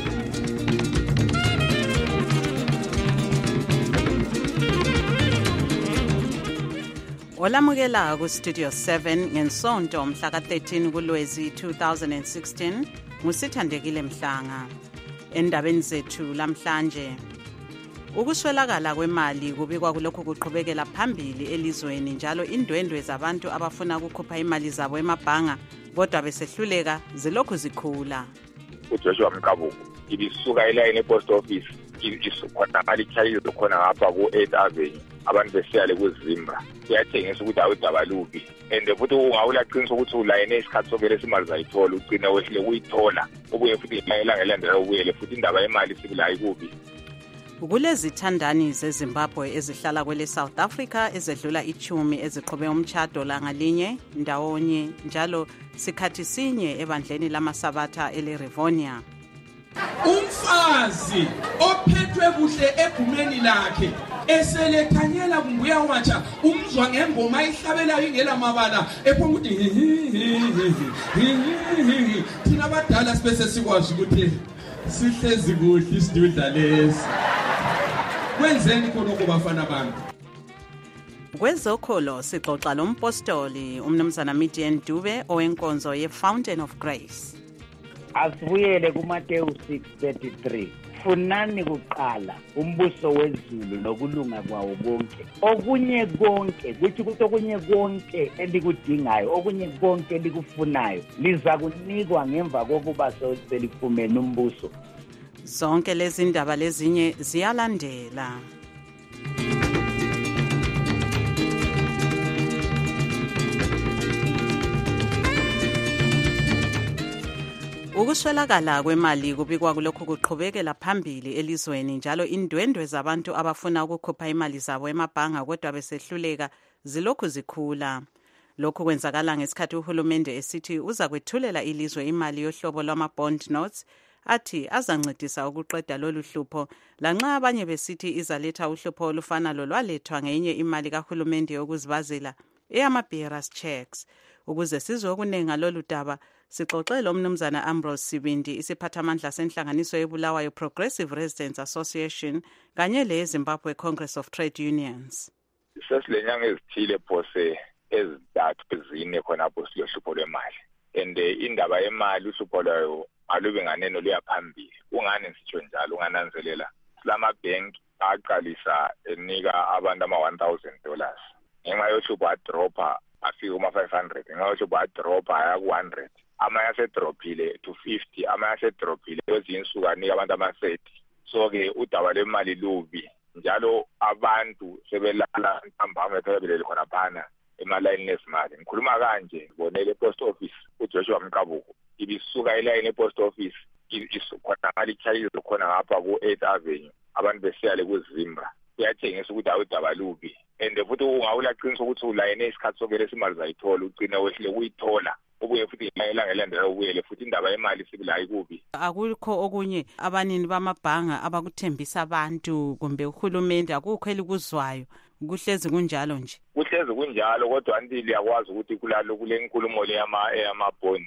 Olamukela ku Studio 7 ngensonto mhla ka-13 kuLwezi 2016 nguSithandekile Mhlanga. Endabeni zethu lamhlanje, ukuswelakala kwemali kubikwa kulokhu kuqhubekela phambili elizweni, njalo indwendwe zabantu abafuna ukukhupha imali zabo emabhanga kodwa besehluleka zilokhu zikhula. uJoshua Mkabuku ibisuka elayini epost office isikhona mali chayile khona ngapha ku8 Avenue abantu besiyale kuzimba kuyathengisa ukuthi awudaba lubi and futhi ungawulaqinisa ukuthi ulayine isikhathi sokele imali zayithola ugcina wehle uyithola ubuye futhi imayelanga elandela ubuyele futhi indaba yemali sibulayi kubi. Kulezi thandani zeZimbabwe ezihlala kwele South Africa ezedlula 10 eziqhube umtshado la ngalinye ndawonye njalo sikhathi sinye ebandleni lamasabatha eleRivonia. Umfazi ophethwe kuhle egumeni lakhe eselethanyela kumbuya watsha umzwa ngengoma ihlabelayo ingela mabala ephonga ukuthi thina abadala sibese sikwazi ukuthi sihlezi kuhle isidudla lesi. Kwenzeni khona ukubafana bami? Kwezokholo sixoxa lompostoli umnumzana Midian Dube owenkonzo ye-Fountain of Grace. Asibuyele kuMateyu 6:33. Funani kuqala umbuso wezulu nokulunga kwawo konke. Okunye konke kuthi ukuthi okunye konke elikudingayo, okunye konke elikufunayo liza kunikwa ngemva kokuba selifumene umbuso. Zonke lezi ndaba lezinye ziyalandela. Ukuswelakala kwemali kubikwa kulokhu kuqhubekela phambili elizweni, njalo indwendwe zabantu abafuna ukukhupha imali zabo emabhanga kodwa besehluleka zilokhu zikhula. Lokhu kwenzakala ngesikhathi uhulumende esithi uza kwethulela ilizwe imali yohlobo lwama-bond notes athi azancedisa ukuqeda lolu hlupho, lanxa abanye besithi izaletha uhlupho olufana lolwalethwa ngenye imali kahulumende yokuzibazela eyama-bearers checks. Ukuze sizwe okunenga lolu daba, sixoxele umnumzana Ambrose Sibindi, isiphathamandla senhlanganiso eBulawayo Progressive Residents Association kanye leZimbabwe Congress of Trade Unions. Sesilenyanga ezithile phose ezintathu ezine khonapho silohlupho lwemali and indaba yemali uhlupho lwayo alube nganeno luyaphambili. Ungane sitsho njalo ungananzelela silamabhenki aqalisa enika abantu ama$1,000 ngenxa yohlupho adropha afika kuma-500 ngenxa yohlupho adropha aya ku-100 amanye asedrophile to 50 amanye asedrophile kwezinye insuku anika abantu ama-30. So-ke udaba lwemali lubi njalo abantu sebelala ntambama ethebelele khonaphana emalayini ezimali. Ngikhuluma kanje ngibonele epost office uJoshua Mkabuku ibisuka elayini epost office isikhona mali chayile khona ngapha ku8 Avenue abantu besiyale kuzimba kuyathengisa ukuthi awudaba lubi and futhi ungawulaqinisa ukuthi ulayine isikhathi sokele imali zayithola ugcina wehle uyithola ubuye futhi imayelanga elandela ubuyele futhi indaba yemali sibulayi kubi. Akukho okunye abanini bamabhanga abakuthembisa abantu kumbe uhulumende akukho elikuzwayo, kuhlezi kunjalo nje? Kuhlezi kunjalo kodwa antili yakwazi ukuthi kulalo kule nkulumo le yama-bond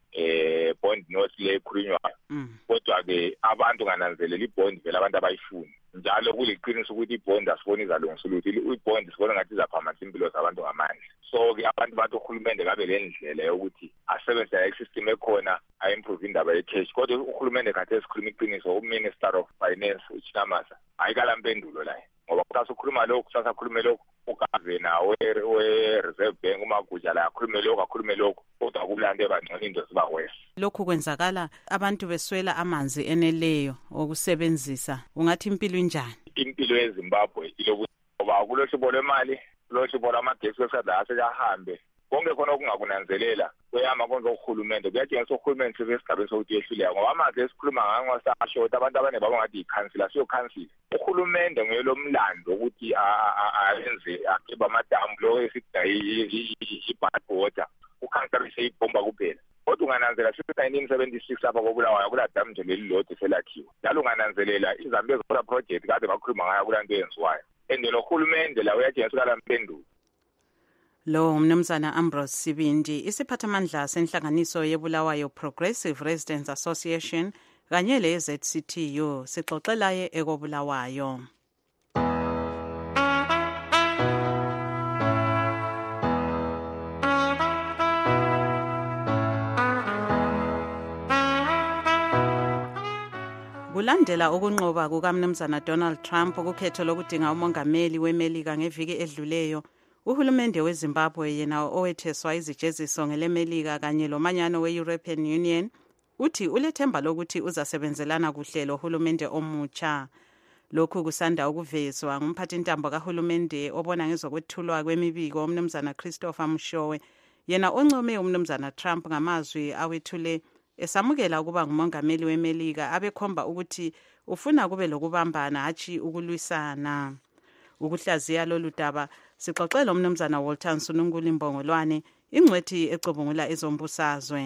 bond notes le ekhulunywayo kodwa ke abantu ngananzelela ibond vele abantu abayifuni njalo kuliqiniso ukuthi ibond asifoni izalungisulutho ibond sibona ngathi izaphamanisa impilo zabantu ngamandla. So ke abantu bathi uhulumende kabe lendlela yokuthi asebenzise i-system ekhona a-improve indaba ye-cash. Kodwa uhulumende kade esikhuluma iqiniso, uMinister of Finance uChinamasa ayikala mpendulo la. Ngoba kusakhuluma lokhu, kusakhuluma lokhu, uGavana we-Reserve Bank uMaguja la akhulume lokhu, kodwa kulande bangcono into siba wese. Lokhu kwenzakala abantu beswela amanzi eneleyo okusebenzisa. Ungathi impilo injani? Impilo yeZimbabwe ilokuthi ngoba kulohlobo lwemali, kulohlobo lwamagesi wesadla asejahambe. Konke khona okungakunanzelela kuyama konke uhulumende kuyadingisa uhulumende sebesigabeni sokuthi yehluleka ngoba amanzi esikhuluma ngako sashota abantu abaningi babangathi ikhansila siyokhansila uhulumende nguye lo mlando ukuthi ayenze akhipha amadamu lo esidayi i-bad water ukhansila seyibhomba kuphela kodwa ungananzelela 1976 apha koBulawayo kula damu nje lelilodwa selakhiwa njalo ungananzelela iZambezi Water Project kade bakhuluma ngayo kulanto eyenziwayo ende lo hulumende la uyadingisa ukala mpendulo. Lo umnumzana Ambrose Sibindi isiphathamandla senhlanganiso yeBulawayo Progressive Residents Association kanye le-ZCTU sixoxelaye ekoBulawayo. Kulandela ukunqoba kukaMnumzana Donald Trump ukukhetho lokudinga umongameli weMelika ngeviki edluleyo, uhulumende weZimbabwe yena owetheswa izijeziso ngeleMelika kanye lomanyano we-European Union uthi ulethemba lokuthi uzasebenzelana kuhle lohulumende omutsha. Lokhu kusanda ukuvezwa ngumphathintambo kahulumende obona ngezokwethulwa kwemibiko uMnumzana Christopher Mshowe yena oncome uMnumzana Trump ngamazwi awethule esamukela ukuba ngumongameli weMelika abekhomba ukuthi ufuna kube lokubambana hatshi ukulwisana. Ukuhlaziya lolu daba sixoxela uMnumzana Walter Nsununkulu Mbongolwane ingcwethi ecubungula ezombusazwe.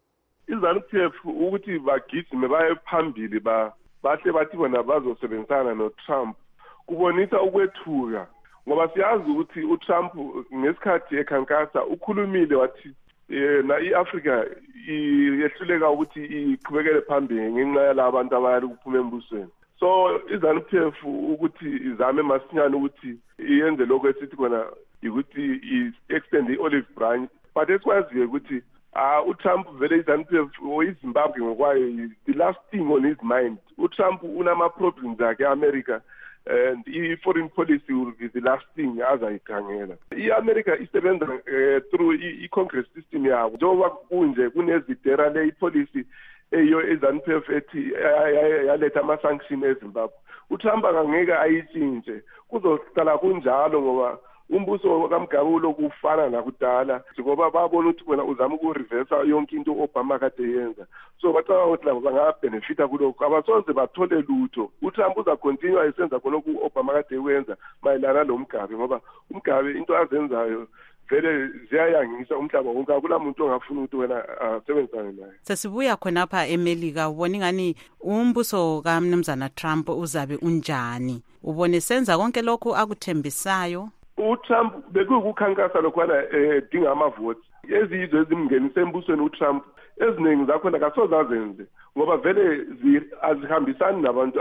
iZANU-PF ukuthi bagijime baye phambili bahle bathi bona bazosebenzisana noTrump kubonisa ukwethuka ngoba siyazi ukuthi uTrump ngesikhathi ekhankasa ukhulumile wathi na iAfrica yehluleka ukuthi iqhubekele phambili ngenxa yalabantu abayali kuphuma embusweni. So iZANU-PF ukuthi izame masinyane ukuthi iyenze lokho esithi khona ukuthi i-extend i-olive branch but esikwaziyo ukuthi uTrump vele iZANU-PF iZimbabwe ngokwayo the last thing on his mind. uTrump unama-problems akhe e-America and i-foreign policy will be the last thing azayikhangela. I-America isebenza through i-Congress system yabo njengoba kunje kunezidera le i-policy eyo iZANU-PF ethi yaletha ama-sanction eZimbabwe. uTrump angeke ayitshintshe kuzohlala kunjalo ngoba umbuso kaMgabulo kufana nakudala ngoba babona ukuthi wena uzama ukureversa yonke into Obama kade yenza. So bacaba ukuthi labo bangabenefita kulokho abasoze bathole lutho. uTrump uza continue esenza konke Obama kade wenza mayelana lomgabe ngoba umgabe into azenzayo vele ziyayangisa umhlaba wonke akula muntu ongafuna ukuthi wena asebenzane naye. Sesibuya khonapha eMelika ubona ingani umbuso kaMnumzana Trump uzabe unjani? Ubone senza konke lokho akuthembisayo? uTrump bekukukhankasa lokwana dinga amavote ezizwe ezimngenise embusweni uTrump eziningi zakhona kasoze azenze ngoba vele azihambisani nabantu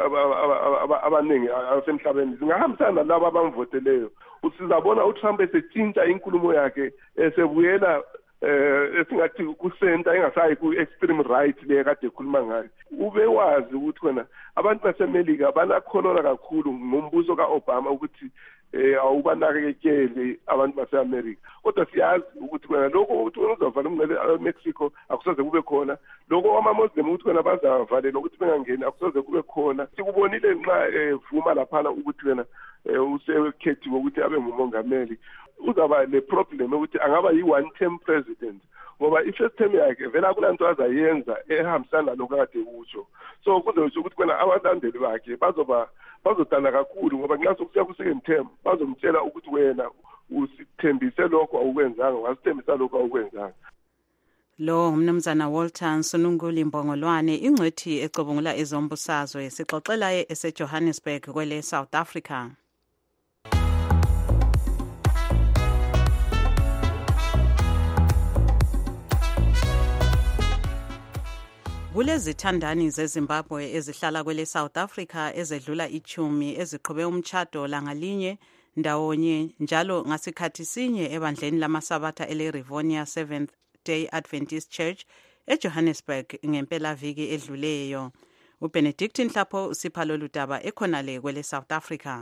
abaningi asemhlabeni zingahambisana nalabo abamvoteleyo. Usizabona uTrump esetshintsha inkulumo yakhe esebuyela esingathi kusenta engasayi ku-extreme right le kade ekhuluma ngayo. Ube wazi ukuthi khona abantu baseMelika banakholona kakhulu ngombuso kaObama ukuthi awubanakekele abantu base-America. Kodwa siyazi ukuthi khona lokho ukuthi uzavala umngcele Mexico akusoze kube khona. Lokho ama-Muslim ukuthi khona bazavalelwa ukuthi bengangeni akusoze kube khona. Sikubonile nxa vuma laphana ukuthi wena usekhethiwe ukuthi abe ngumongameli. Uzaba le-problem ukuthi angaba yi-one term president ngoba i-first term yakhe vele akulanto azayenza ehambisana nalokho akade kutsho. So kuzosho ukuthi khona abalandeli bakhe bazodana kakhulu ngoba nxa sokusiya ku-second term bazomtshela ukuthi wena usithembise lokho awukwenzanga wasithembisa lokho awukwenzanga. Lo umnumzana Walter Nsununkulu Mbongolwane ingcwethi ecubungula ezombusazwe sixoxela eseJohannesburg kwele South Africa. Kulezithandani zeZimbabwe ezihlala kwele South Africa ezedlula ichumi eziqhube umtchado langalinye ndawonye njalo ngasikhathi sinye ebandleni lamasabatha ele-Rivonia Seventh Day Adventist Church eJohannesburg ngempelaviki edluleyo. uBenedict Nhlapho usipha lolu daba ekhonale kwele South Africa.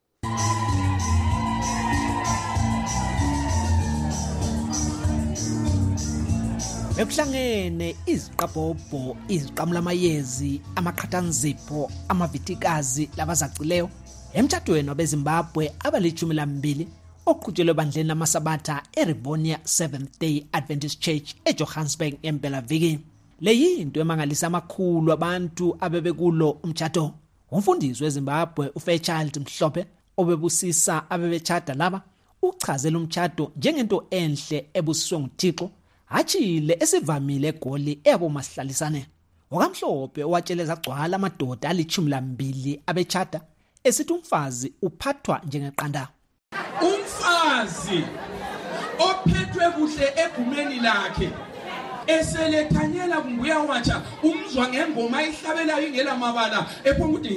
Bekuhlangene iziqabhobho, iziqamulamayezi, amaqhathanzipho, amavitikazi labazacileyo emtshadweni wabeZimbabwe abali-12 oqhutshelwe ebandleni lamasabatha eRivonia Seventh Day Adventist Church eJohannesburg empelaviki. Leyinto emangalisa amakhulu abantu abebekulo umtshado. Umfundisi weZimbabwe uFairchild Mhlophe obebusisa abebetshada laba uchazela umtshado njengento enhle ebusiswe nguThixo, achile esivamile egoli eyabomasihlalisane. Wakamhlophe owatsheleza gcwala amadoda ali-12 abetshada esithi umfazi uphathwa njengeqanda. Umfazi ophethwe kuhle egumeni lakhe eselethanyela kumbuya watsha umzwa ngengoma ihlabelayo ingela mabala ephonga ukuthi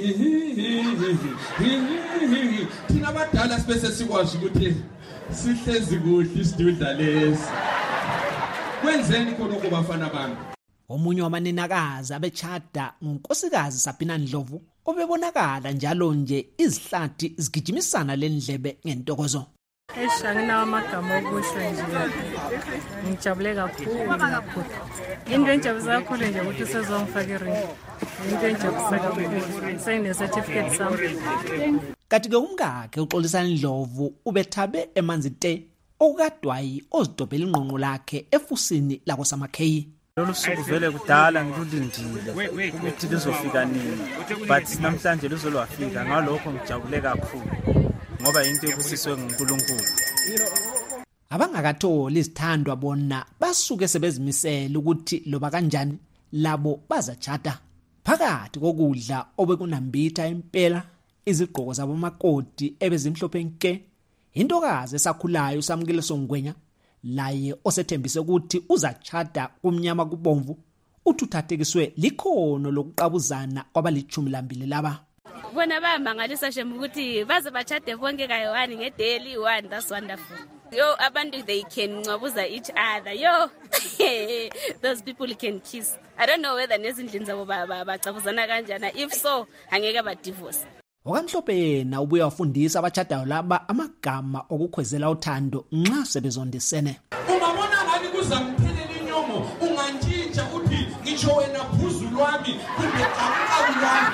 thina abadala sibese sikwazi ukuthi sihlezi kuhle isidudla lesi. Kwenzeni khonoko bafana bami? Omunye wamanenakazi abetshada ngunkosikazi Sabina Ndlovu obebonakala njalo nje izihlathi zigijimisana lendlebe ngentokozo. Nginawo amagama okusho nje ngijabule kakhulu. Into enjabulisa kakhulu nje ukuthi usezongifaka iringi. Into enjabulisa kakhulu sengine-certificate sami. Kanti-ke umkakhe uXolisani Ndlovu ubethabe emanzi te okukadwayi ozidobhela ingqonqo lakhe efusini lakoSamakheyi. Lolu suku vele kudala ngilulindile ukuthi lizofika nini, but namhlanje lizolwafika. Ngalokho ngijabule kakhulu ngoba into ebusiswe nguNkulunkulu. Abangakatholi izithandwa bona basuke sebezimisela ukuthi loba kanjani labo bazatshata. Phakathi kokudla obekunambitha impela, izigqoko zabo makoti ebezimhlophe nke, intokazi esakhulayo uSamkile Songwenya laye osethembise ukuthi uzachata kumnyama kubomvu uthuthathekiswe likhono lokuqabuzana kwabali-12 laba. Bona bayamangalisa nje ukuthi baze bachade bonke kayi-1 ngedeli 1. That's wonderful. Yo, abantu they can ncabuza each other. Yo, those people can kiss. I don't know whether nezindlini zabo bacabuzana kanjani. If so, angeke ba divorce. Wakamhlophe yena ubuye wafundisa abachadayo laba amagama okukhwezela uthando nxa sebezondisene. Ungabona ngani kuzangiphelela inyomo, ungantshintsha uthi ngisho wena bhuzu lwami kumbe qabuqabu lwami.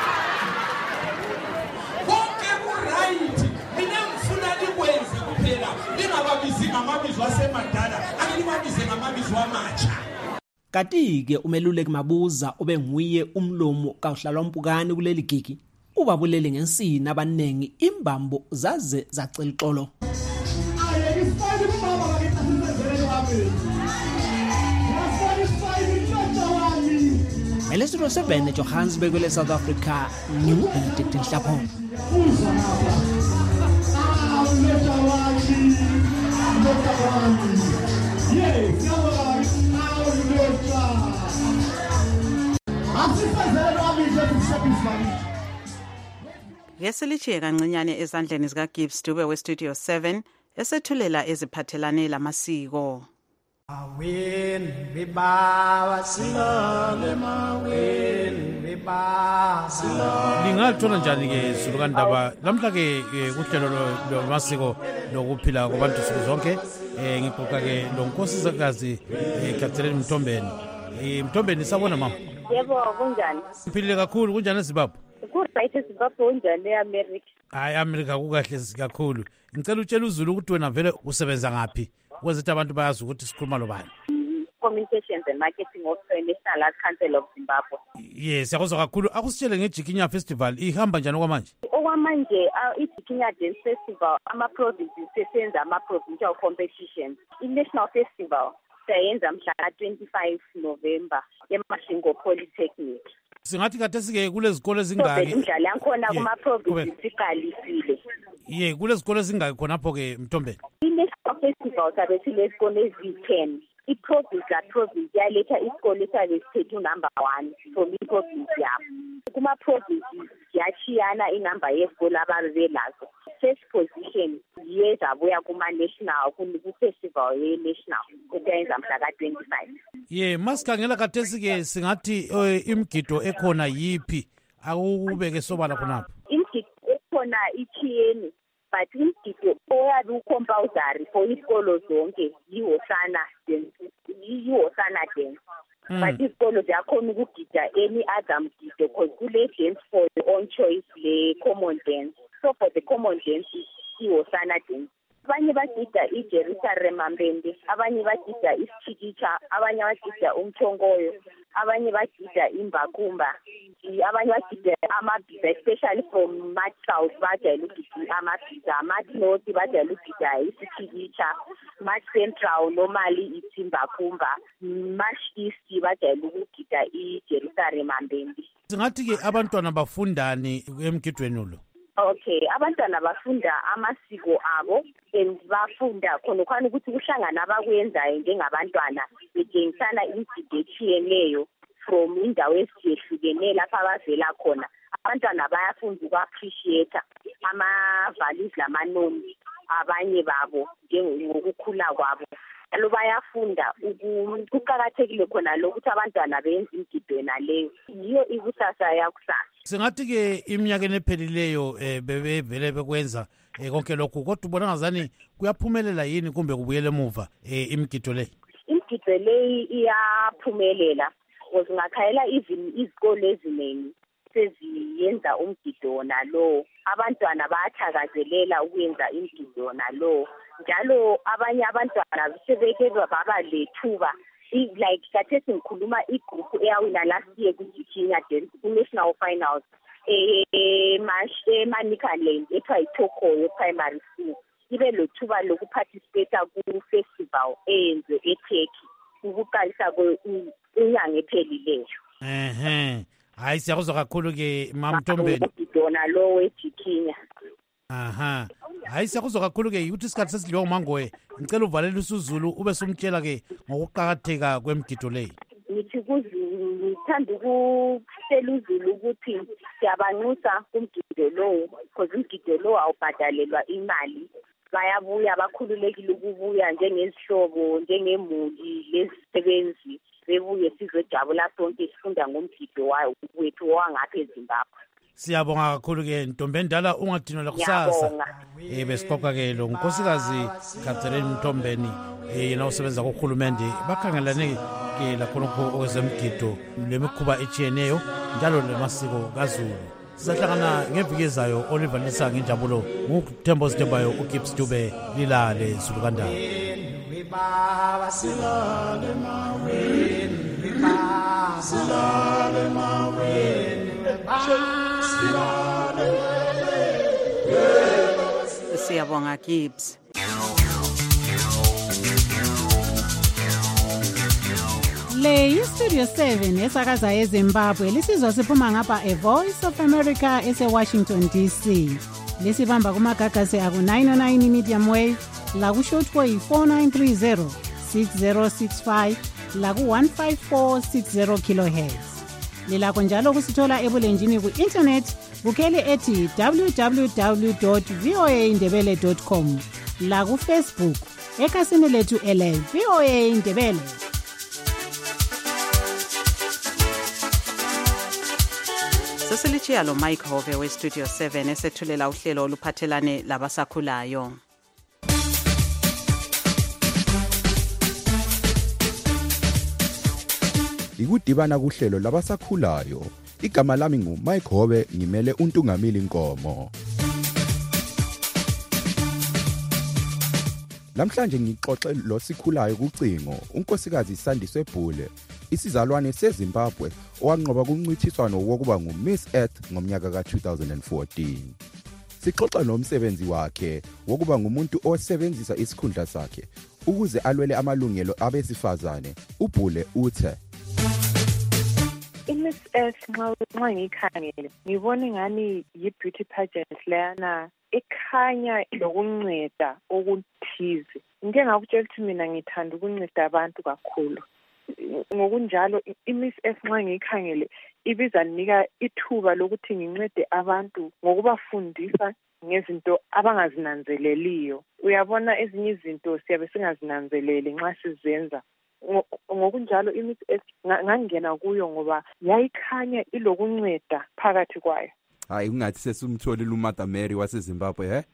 Konke ku-right, mina ngifuna likwenze kuphela, lingababizi ngamabizo asemadala, angilibabize ngamabizo amatsha. Kanti-ke umeluleki Mabuza obenguye umlomo kaHlalwa Mpukani kuleli gigi ubabulele ngensini abanengi imbambo zaze zacela ixolo. Elesiro 7 eJohannesburg kwele South Africa, ngiuBenedict Nhlapho. Ngesilichiye kancinyane ezandleni zikaGibbs Dube weStudio 7 esethulela eziphathelane lamasiko. Awen beba silale mawen beba silale. Lingathola njani ke Zulu kaNdaba lamhla ke kuhlelo lwamasiko lokuphila kwabantu zinsuku zonke ngiqoqa ke lonkosikazi Catherine Mthombeni. Mthombeni sabona mama. Yebo kunjani? Siphilile kakhulu kunjani eZimbabwe? Kusayithi Zimbabwe unjani eAmerica? Hayi America kukahle kakhulu. Ngicela utshela uZulu ukuthi wena vele usebenza ngapi? Kwezethu abantu bayazi ukuthi sikhuluma lobani. Communications and Marketing of the National Arts Council of Zimbabwe. Yes, siyakuzwa kakhulu. Akusitshele ngeJikinya Festival ihamba njani okwamanje? Okwamanje iJikinya Dance Festival ama-provinces sesenza ama-provincial competitions. I-National Festival sayenza mhla ka-25 November eMashingo Polytechnic. Singathi kathesi-ke kulezikole ezingaki imidlalo yakhona kuma-provinces iqalisile. Ye kulezikole ezingaki khonapho-ke Mthombeni? I-National Festival sabe silezikole ezi-10. I-province la-province yaletha isikole sabe siphethe unumber 1 from i-province yabo. Kuma-provinces yachiyana inumber yesikole ababe belazo. first position yezabuya kuma-national ku-festival ye-national ukuyenza mhla ka-25. Masikhangela kathesi-ke singathi imigido ekhona yiphi akubeke sobala khonapho? Imigido ekhona ichiyeni, but imigido oyabe ucompulsory for isikolo zonke yi-Hosana dance. But isikolo ziyakhona ukugida any other mgido because kule dance for the own choice le common dance. So for the common dance i-Hosana dance. Abanye bagida iJerusalem Mambende, abanye bagida isichikicha, abanye bagida umchongoyo, abanye bagida imbakumba, abanye bagida amabhiza, especially from March South bajayela ukugida amabhiza, March North bajayela ukugida isichikicha, March Central normally ithi imbakumba, March East bajayela ukugida iJerusalem Mambende. Singathi-ke abantwana bafundani emgidweni lo? Okay, abantwana bafunda amasiko abo and bafunda khona ukuthi kuhlangana abakwenzayo njengabantwana bethengisana imigido etshiyeneyo from indawo ezihlukeneyo lapha abavela khona. Abantwana bayafunda uku-appreciate ama-values lama-norms abanye babo ngokukhula kwabo. Alo bayafunda kuqakathekile khona lokuthi abantwana benze imigido naleyo. Yiyo ikusasa yakusasa. Singathi-ke iminyakeni ephelileyo bevele bekwenza konke lokhu, kodwa ubona ngazani kuyaphumelela yini kumbe kubuyele emuva imigido le? Imigido leyi iyaphumelela because ngakhayela even izikole eziningi seziyenza umgido nalo. Abantwana bayathakazelela ukwenza imigido nalo. Njalo abanye abantwana sebeke baba lethuba like kathesi ngikhuluma igroup eyawina last year kuJikinya Dance ku-national finals eManikaland ethiwa iTokoyo primary school. Ibe lethuba lokuparticipate ku-festival eyenziwe eTurkey ukuqalisa inyanga ephelileyo. Hayi siyakuzwa kakhulu-ke Mama Mtombeni. Umgidona lo weJikinya. Hayi siyakuzwa kakhulu-ke ukuthi isikhathi sesidliwa umangoye. Ngicela uvalele uSuzulu ube sumtshela-ke ngokuqakatheka kwemigido leyi. Ngithi kuZulu ngithanda ukutshela uZulu ukuthi siyabanxusa kumgido lo because umgido lo awubhadalelwa imali. Bayabuya bakhululekile ukubuya njengezihlobo, njengemuli, lezisebenzi bebuye sizojabula sonke sifunda ngomgido wethu wangapha eZimbabwe. Siyabonga kakhulu-ke Ntombeni Dala, ungadinwa lakusasa. Besixoxa-ke lo nkosikazi Catherine Mtombeni yena usebenza kuhulumende bakhangelane-ke lakhonokho okwezemgido lemikhuba etshiyeneyo njalo lemasiko kaZulu. Sizahlangana ngeviki ezayo olivalisa ngenjabulo nguThembo Sithembayo uGibbs Dube lilale Zulu Kandaba. Siyabonga Gibbs. Le iStudio 7 esakaza eZimbabwe lisizwa siphuma ngapha eVoice of America eseWashington DC. Lisibamba kumagagasi aku 909 medium wave la kushortwave 4930 6065 la ku 15460 kilohertz. Lilakho njalo kusithola ebulenjini ku-internet bukhele ethi www.voaindebele.com la ku-Facebook ekhasini lethu ele VOA Indebele. Sesilichiya lo Mike Hove weStudio 7 esethulela uhlelo oluphathelane labasakhulayo. Ikudibana kuhlelo labasakhulayo. Igama lami nguMike Hove, ngimele uNtungamili Nkomo. Namhlanje ngixoxe lo sikhulayo kucingo unkosikazi Sandiswe Bhule, isizalwane seZimbabwe owanqoba kuncithiswano wokuba nguMiss Earth ngomnyaka ka-2014. Sixoxa nomsebenzi wakhe wokuba ngumuntu osebenzisa isikhundla sakhe ukuze alwele amalungelo abesifazane. uBhule uthe iMiss Earth nxa ngikhangele ngibona ngani yi-beauty pageant leyana ekhanya lokunceda okuthize. Ngengakutshela ukuthi mina ngithanda ukunceda abantu kakhulu. Ngokunjalo iMiss Earth nxa ngikhangele ibiza nika ithuba lokuthi ngincede abantu ngokubafundisa ngezinto abangazinanzeleliyo. Uyabona ezinye izinto siyabe singazinanzeleli nxa sizenza. Ngokunjalo imithi ngangena kuyo ngoba yayikhanya ilokunceda phakathi kwayo. Hayi ungathi sesumtholile uMother Mary waseZimbabwe he?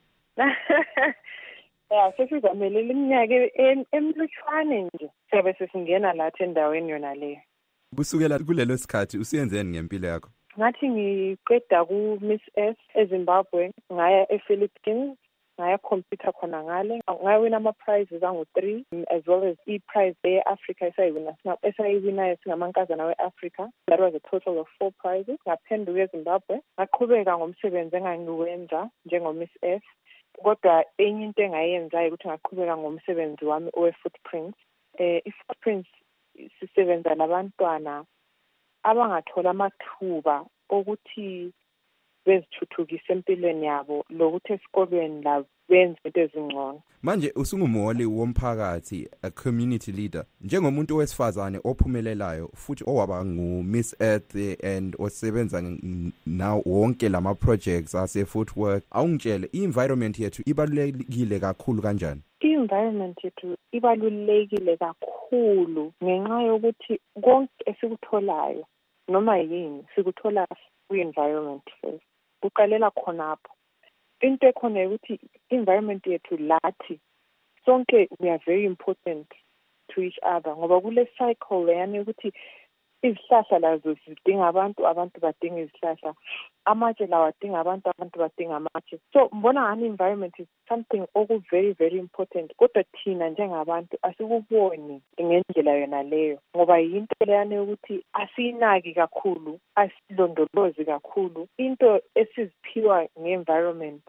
Ya sesizamelela iminyaka emlutshwane nje siyabe sesingena lathi endaweni yona leyo. Kusukela kulelo sikhathi usiyenzeni ngempilo yakho? Ngathi ngiqeda ku Miss S eZimbabwe ngaya ePhilippines ngaya computer khona ngale ngawina ama-prizes angu-3 as well as i-prize e-Africa esayiwinayo singamankazana we-Africa. That was a total of 4 prizes. Ngaphenduka eZimbabwe ngaqhubeka ngomsebenzi engangiwenza njengo-Miss S. Kodwa enye into engayenzayo ukuthi ngaqhubeka ngomsebenzi wami owe-Footprints. I-Footprints sisebenza labantwana abangathola amathuba ukuthi bezithuthukise empilweni yabo lokuthi esikolweni la benze into ezingcono. Manje usungumholi womphakathi, a community leader. Njengomuntu wesifazane ophumelelayo futhi owaba ngu-Miss Earth and osebenza nawo wonke lama projects ase footwork, awungitshele i-environment yethu ibalulekile kakhulu kanjani? I-environment yethu ibalulekile kakhulu ngenxa yokuthi konke esikutholayo noma yini sikuthola kwi-environment first. Kuqalela khonapho. Into ekhona ukuthi environment yethu lathi sonke we are very important to each other ngoba kule cycle yani ukuthi izihlahla lazo zidinga abantu badinga izihlahla, amatshe lawa adinga abantu badinga amatshe. So mbona ngani environment is something oku very very important, kodwa thina njengabantu asikuboni ngendlela yona leyo ngoba yinto leyana yokuthi asiyinaki kakhulu, asilondolozi kakhulu. Into esiziphiwa nge-environment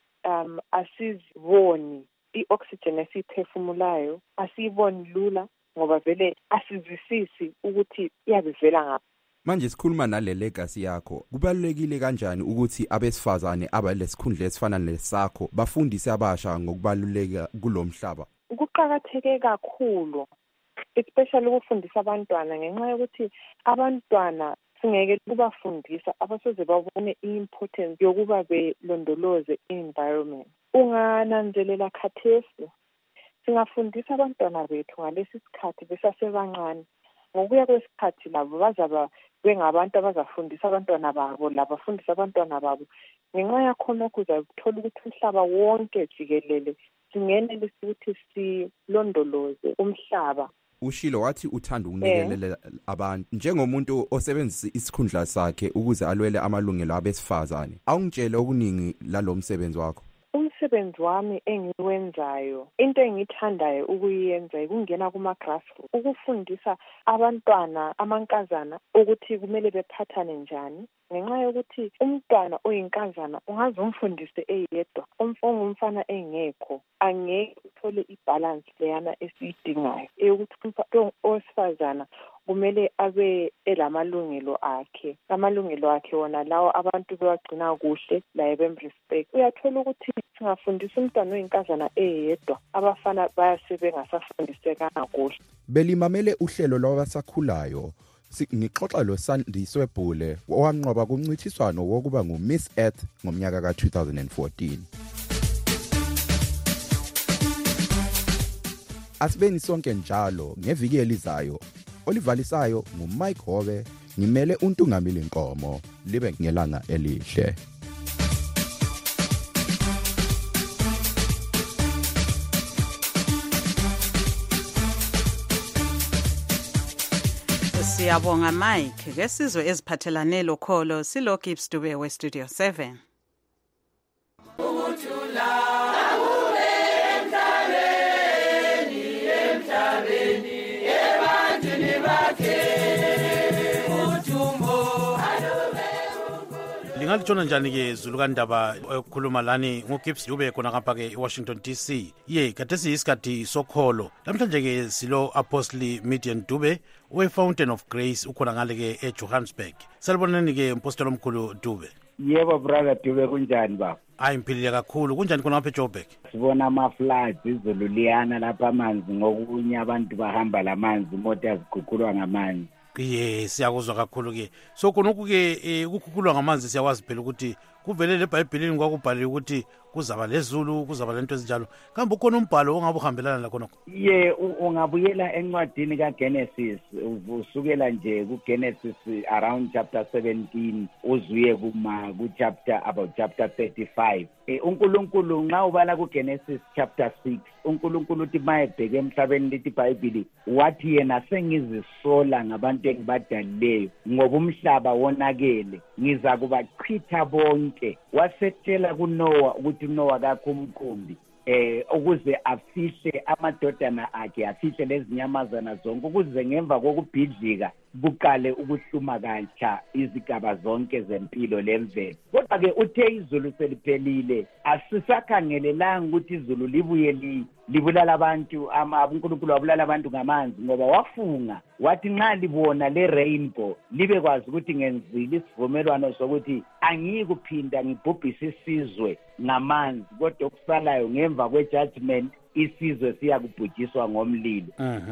asiziboni, i-oxygen esiyiphefumulayo asiyiboni lula ngoba vele asizwisisi ukuthi iyabivela ngaphi. Manje sikhuluma nale legacy yakho, kubalulekile kanjani ukuthi abesifazane abalesikhundla esifana nesakho bafundise abasha ngokubaluleka kulomhlaba? Kuqakatheke kakhulu, especially ukufundisa abantwana ngenxa yokuthi abantwana singeke kubafundisa abasoze babone i-importance yokuba belondoloze i-environment. Ungananzelela khathesi singafundisa abantwana bethu ngalesi sikhathi besasebancane. Ngokuya kwesikhathi labo bazaba bengabantu abazafundisa abantwana babo, labafundisa abantwana babo. Ngenxa yakhonokho uzathola ukuthi umhlaba wonke jikelele singenelisa ukuthi silondoloze umhlaba. Ushilo wathi uthanda ukunikelela abantu njengomuntu osebenzisa isikhundla sakhe ukuze alwele amalungelo abesifazane. Awungitshele okuningi lalomsebenzi wakho. Umsebenzi wami engiwenzayo, into engithandayo ukuyenza ukungena kuma-grassroots, ukufundisa abantwana amankazana ukuthi kumele bephathane njani. Ngenxa yokuthi umntwana oyinkazana ungaze umfundise eyedwa, ongumfana engekho, angeke uthole ibalance leyana esiyidingayo eyokuthi umntwana owesifazana kumele abe elamalungelo akhe. Amalungelo akhe wona lawo abantu bewagcina kuhle laye bemrespect. Uyathola ukuthi singafundisa umntwana oyinkazana eyedwa, abafana bengasafundisekanga kuhle. Belimamele uhlelo lwabasakhulayo. Ngixoxa lo Sandiswe Bhule owanqoba kumncintiswano wokuba ngu-Miss Earth ngomnyaka ka-2014. Asibeni sonke njalo ngeviki elizayo. Olivalisayo nguMike Hobe, ngimele uNtungamili Nkomo. Libe ngelanga elihle. Siyabonga Mike. Ngesizwe eziphathelane lokholo silo Gibbs Dube we Studio 7. Lingalitshona njani ke Zulu kaNdaba ukukhuluma lani ngoGibbs Dube khona ngapha ke eWashington DC. Kade siyisikhathi sokholo. Namhlanje ke silo Apostle Midian Dube we-Fountain of Grace ukhona ngale ke eJohannesburg. Salibonani ke Mpostoli omkhulu Dube. Yebo brother Dube, kunjani baba? Hayi mphilile kakhulu. Kunjani khona ngapha eJoburg? Sibona ama-floods izulu liyana lapha amanzi, ngokunye abantu bahamba lamanzi, imoto yaziguqulwa ngamanzi. Siyakuzwa kakhulu ke. So khona ke ukukhukhulwa ngamanzi siyakwazi phela ukuthi kuvelele eBhayibhelini kwakubhaliwe ukuthi kuzaba lezulu kuzaba lento ezinjalo kambe ukhona umbhalo ongabe uhambelana lakhonokho ungabuyela encwadini kaGenesis usukela nje kuGenesis around chapter 17 uzuye ku-chapter 35 uNkulunkulu nxa ubala kuGenesis chapter 6 uNkulunkulu uthi mayebheke emhlabeni lithi iBhayibheli wathi yena sengizisola ngabantu engibadalileyo ngoba umhlaba wonakele ngiza kubachitha bonke wasetshela kuNoah ukuthi uNoah kakho umkhumbi ukuze afihle amadodana akhe afihle lezinyamazana zonke ukuze ngemva kokubhidlika kuqale ukuhluma katsha izigaba zonke zempilo lemvelo kodwa-ke uthe izulu seliphelile asisakhangelelanga ukuthi izulu libuye libulala abantu uNkulunkulu wabulala abantu ngamanzi ngoba wafunga wathi nxa libona le-rainbow libe kwazi ukuthi ngenzile isivumelwano sokuthi angiyikuphinda ngibhubhise isizwe ngamanzi kodwa okusalayo ngemva kwe-judgment isizwe siyakubhujiswa ngomlilo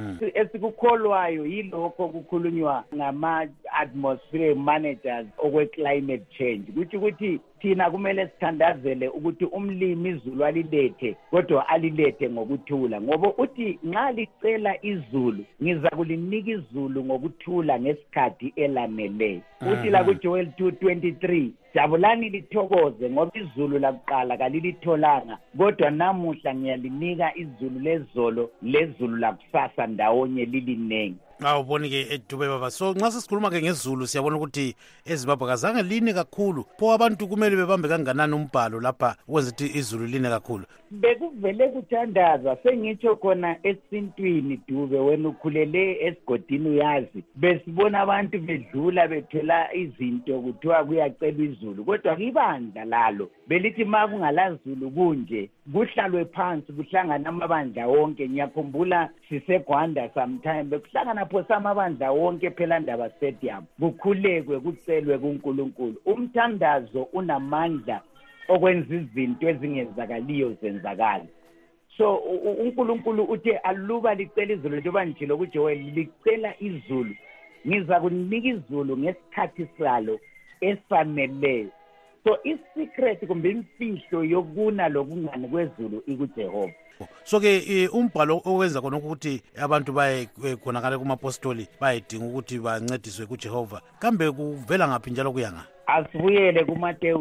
esikukholwayo yilokho kukhulunywa ngama-atmosphere managers okwe-climate change kuthi ukuthi thina kumele sithandazele ukuthi umlimi izulu alilethe kodwa alilethe ngokuthula ngoba uthi nxa licela izulu ngiza kulinika izulu ngokuthula ngesikhathi elaneleyo uthi la kuJoel 2:23 jabulani lithokoze ngoba izulu lakuqala kalilitholanga kodwa namuhla ngiyalinika izulu lezolo lezulu lakusasa ndawonye lilinengi awuboni-ke eDube baba so nxa sesikhuluma-ke ngezulu siyabona ukuthi eZimbabwe kazange line kakhulu pho abantu kumele bebambe kanganani umbhalo lapha ukwenza ukuthi izulu line kakhulu bekuvele kuthandaza sengitsho khona esintwini Dube wena ukhulele esigodini uyazi besibona abantu bedlula bethela izinto kuthiwa kuyacelwa izulu kodwa kwibandla lalo belithi ma kungalazulu kunje kuhlalwe phansi kuhlangana amabandla wonke ngiyakhumbula siseGwanda sometime bekuhlangana phosa amabandla wonke phela Ndaba Stadium kukhulekwe kucelwe kuNkulunkulu umthandazo unamandla okwenza izinto ezingenzakaliyo zenzakala so uNkulunkulu uthe aluba licela izulu njengoba njilo kuJoel licela izulu ngiza kunika izulu ngesikhathi salo esaneleyo so isecret kumbe imfihlo yokuna lokungani kwezulu ikuJehova so-ke umbhalo owenza khona ukuthi abantu baye khonakale kumapostoli bayedinga ukuthi bancediswe kuJehova kambe kuvela ngaphi njalo kuyanga asibuyele kuMateyu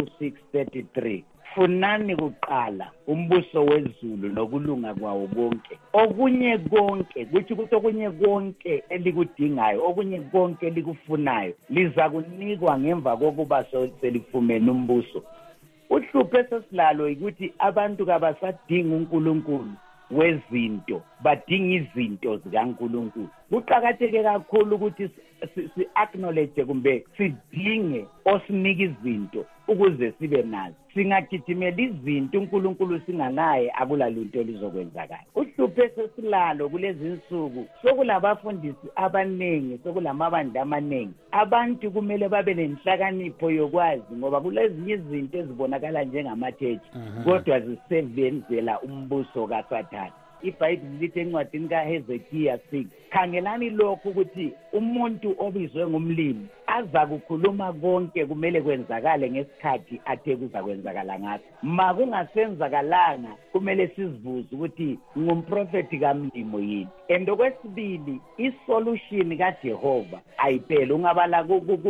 6:33 funani kuqala umbuso wezulu nokulunga kwawo konke okunye konke kuthi ukuthi okunye konke elikudingayo okunye konke elikufunayo liza kunikwa ngemva kokuba selifumene umbuso uhlupho esesilalo ukuthi abantu kabasadinga uNkulunkulu wezinto badinga izinto zikaNkulunkulu kuqakatheke kakhulu ukuthi si-acknowledge kumbe sidinge osinika izinto ukuze sibe nazo singagijimela izinto uNkulunkulu singanaye akulalunto lizokwenzakala uhlupho esesilalo kulezi insuku sokulabafundisi abanengi sokulamabandla amaningi abantu kumele babe nenhlakanipho yokwazi ngoba kulezinye izinto ezibonakala njengamatshetshi kodwa zisebenzela umbuso kaSathane iBhayibheli lithi encwadini kaHezekiya 6 khangelani lokhu ukuthi umuntu obizwe ngumlimi aza kukhuluma konke kumele kwenzakale ngesikhathi athe kuzakwenzakala ngaso ma kungasenzakalanga kumele sizibuze ukuthi ngumprofeti kamlimo yini and okwesibili isolution kaJehova ayiphela ungabala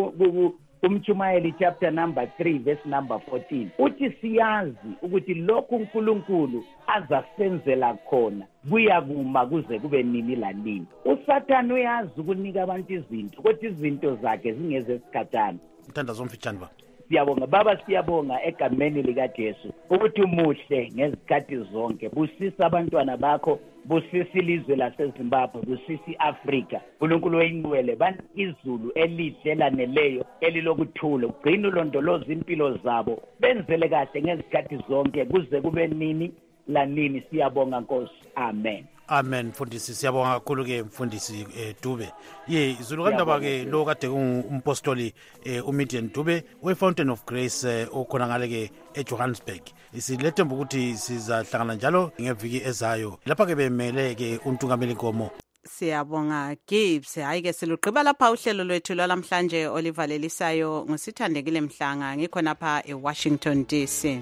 uMtshumayeli chapter number 3 verse number 14 uthi siyazi ukuthi lokhu uNkulunkulu azasenzela khona kuyakuma kuze kube nini lanini uSathane uyazi ukunika abantu izinto kodwa izinto zakhe zingeze esikhatshana mthandazo omfitshane ba siyabonga baba siyabonga egameni likaJesu ukuthi umuhle ngezikhathi zonke busisa abantwana bakho busisi ilizwe laseZimbabwe busisi iAfrika uNkulunkulu oyingcwele banizulu elihle laneleyo elilokuthula ugcina ulondoloza impilo zabo benzele kahle ngezikhathi zonke kuze kube nini lanini siyabonga Nkosi amen amen mfundisi siyabonga kakhulu-ke mfundisi Dube izulu kandaba-ke lo kade umpostoli uMidian Dube we-Fountain of Grace okhona ngale-ke eJohannesburg silethemba ukuthi sizahlangana njalo ngeviki ezayo lapha-ke bemele-ke untungameli Nkomo Siyabonga Gibbs. Hayike silugqiba lapha uhlelo lwethu lwalamhlanje olivalelisayo ngosithandekile Mhlanga ngikhona lapha eWashington DC.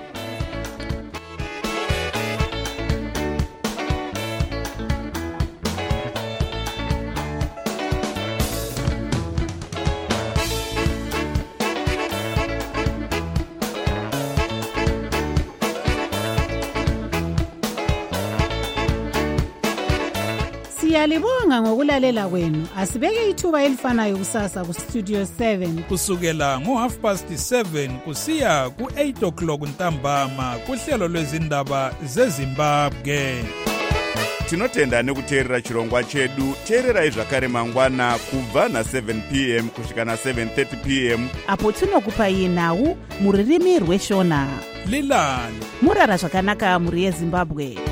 Siyalibonga ngokulalela kwenu. Asibeke ithuba elifanayo kusasa ku Studio 7 kusukela ngo7:30 kusiya ku8:00 ntambama kuhlelo lwezindaba zeZimbabwe. Tinotenda nekuteerera chirongwa chedu. Teererai zvakare mangwana kubva na7 p.m. kusvika na7:30 p.m. apo tinokupai nhau muririmi rweshona. Lilani murara zvakanaka muri yeZimbabwe.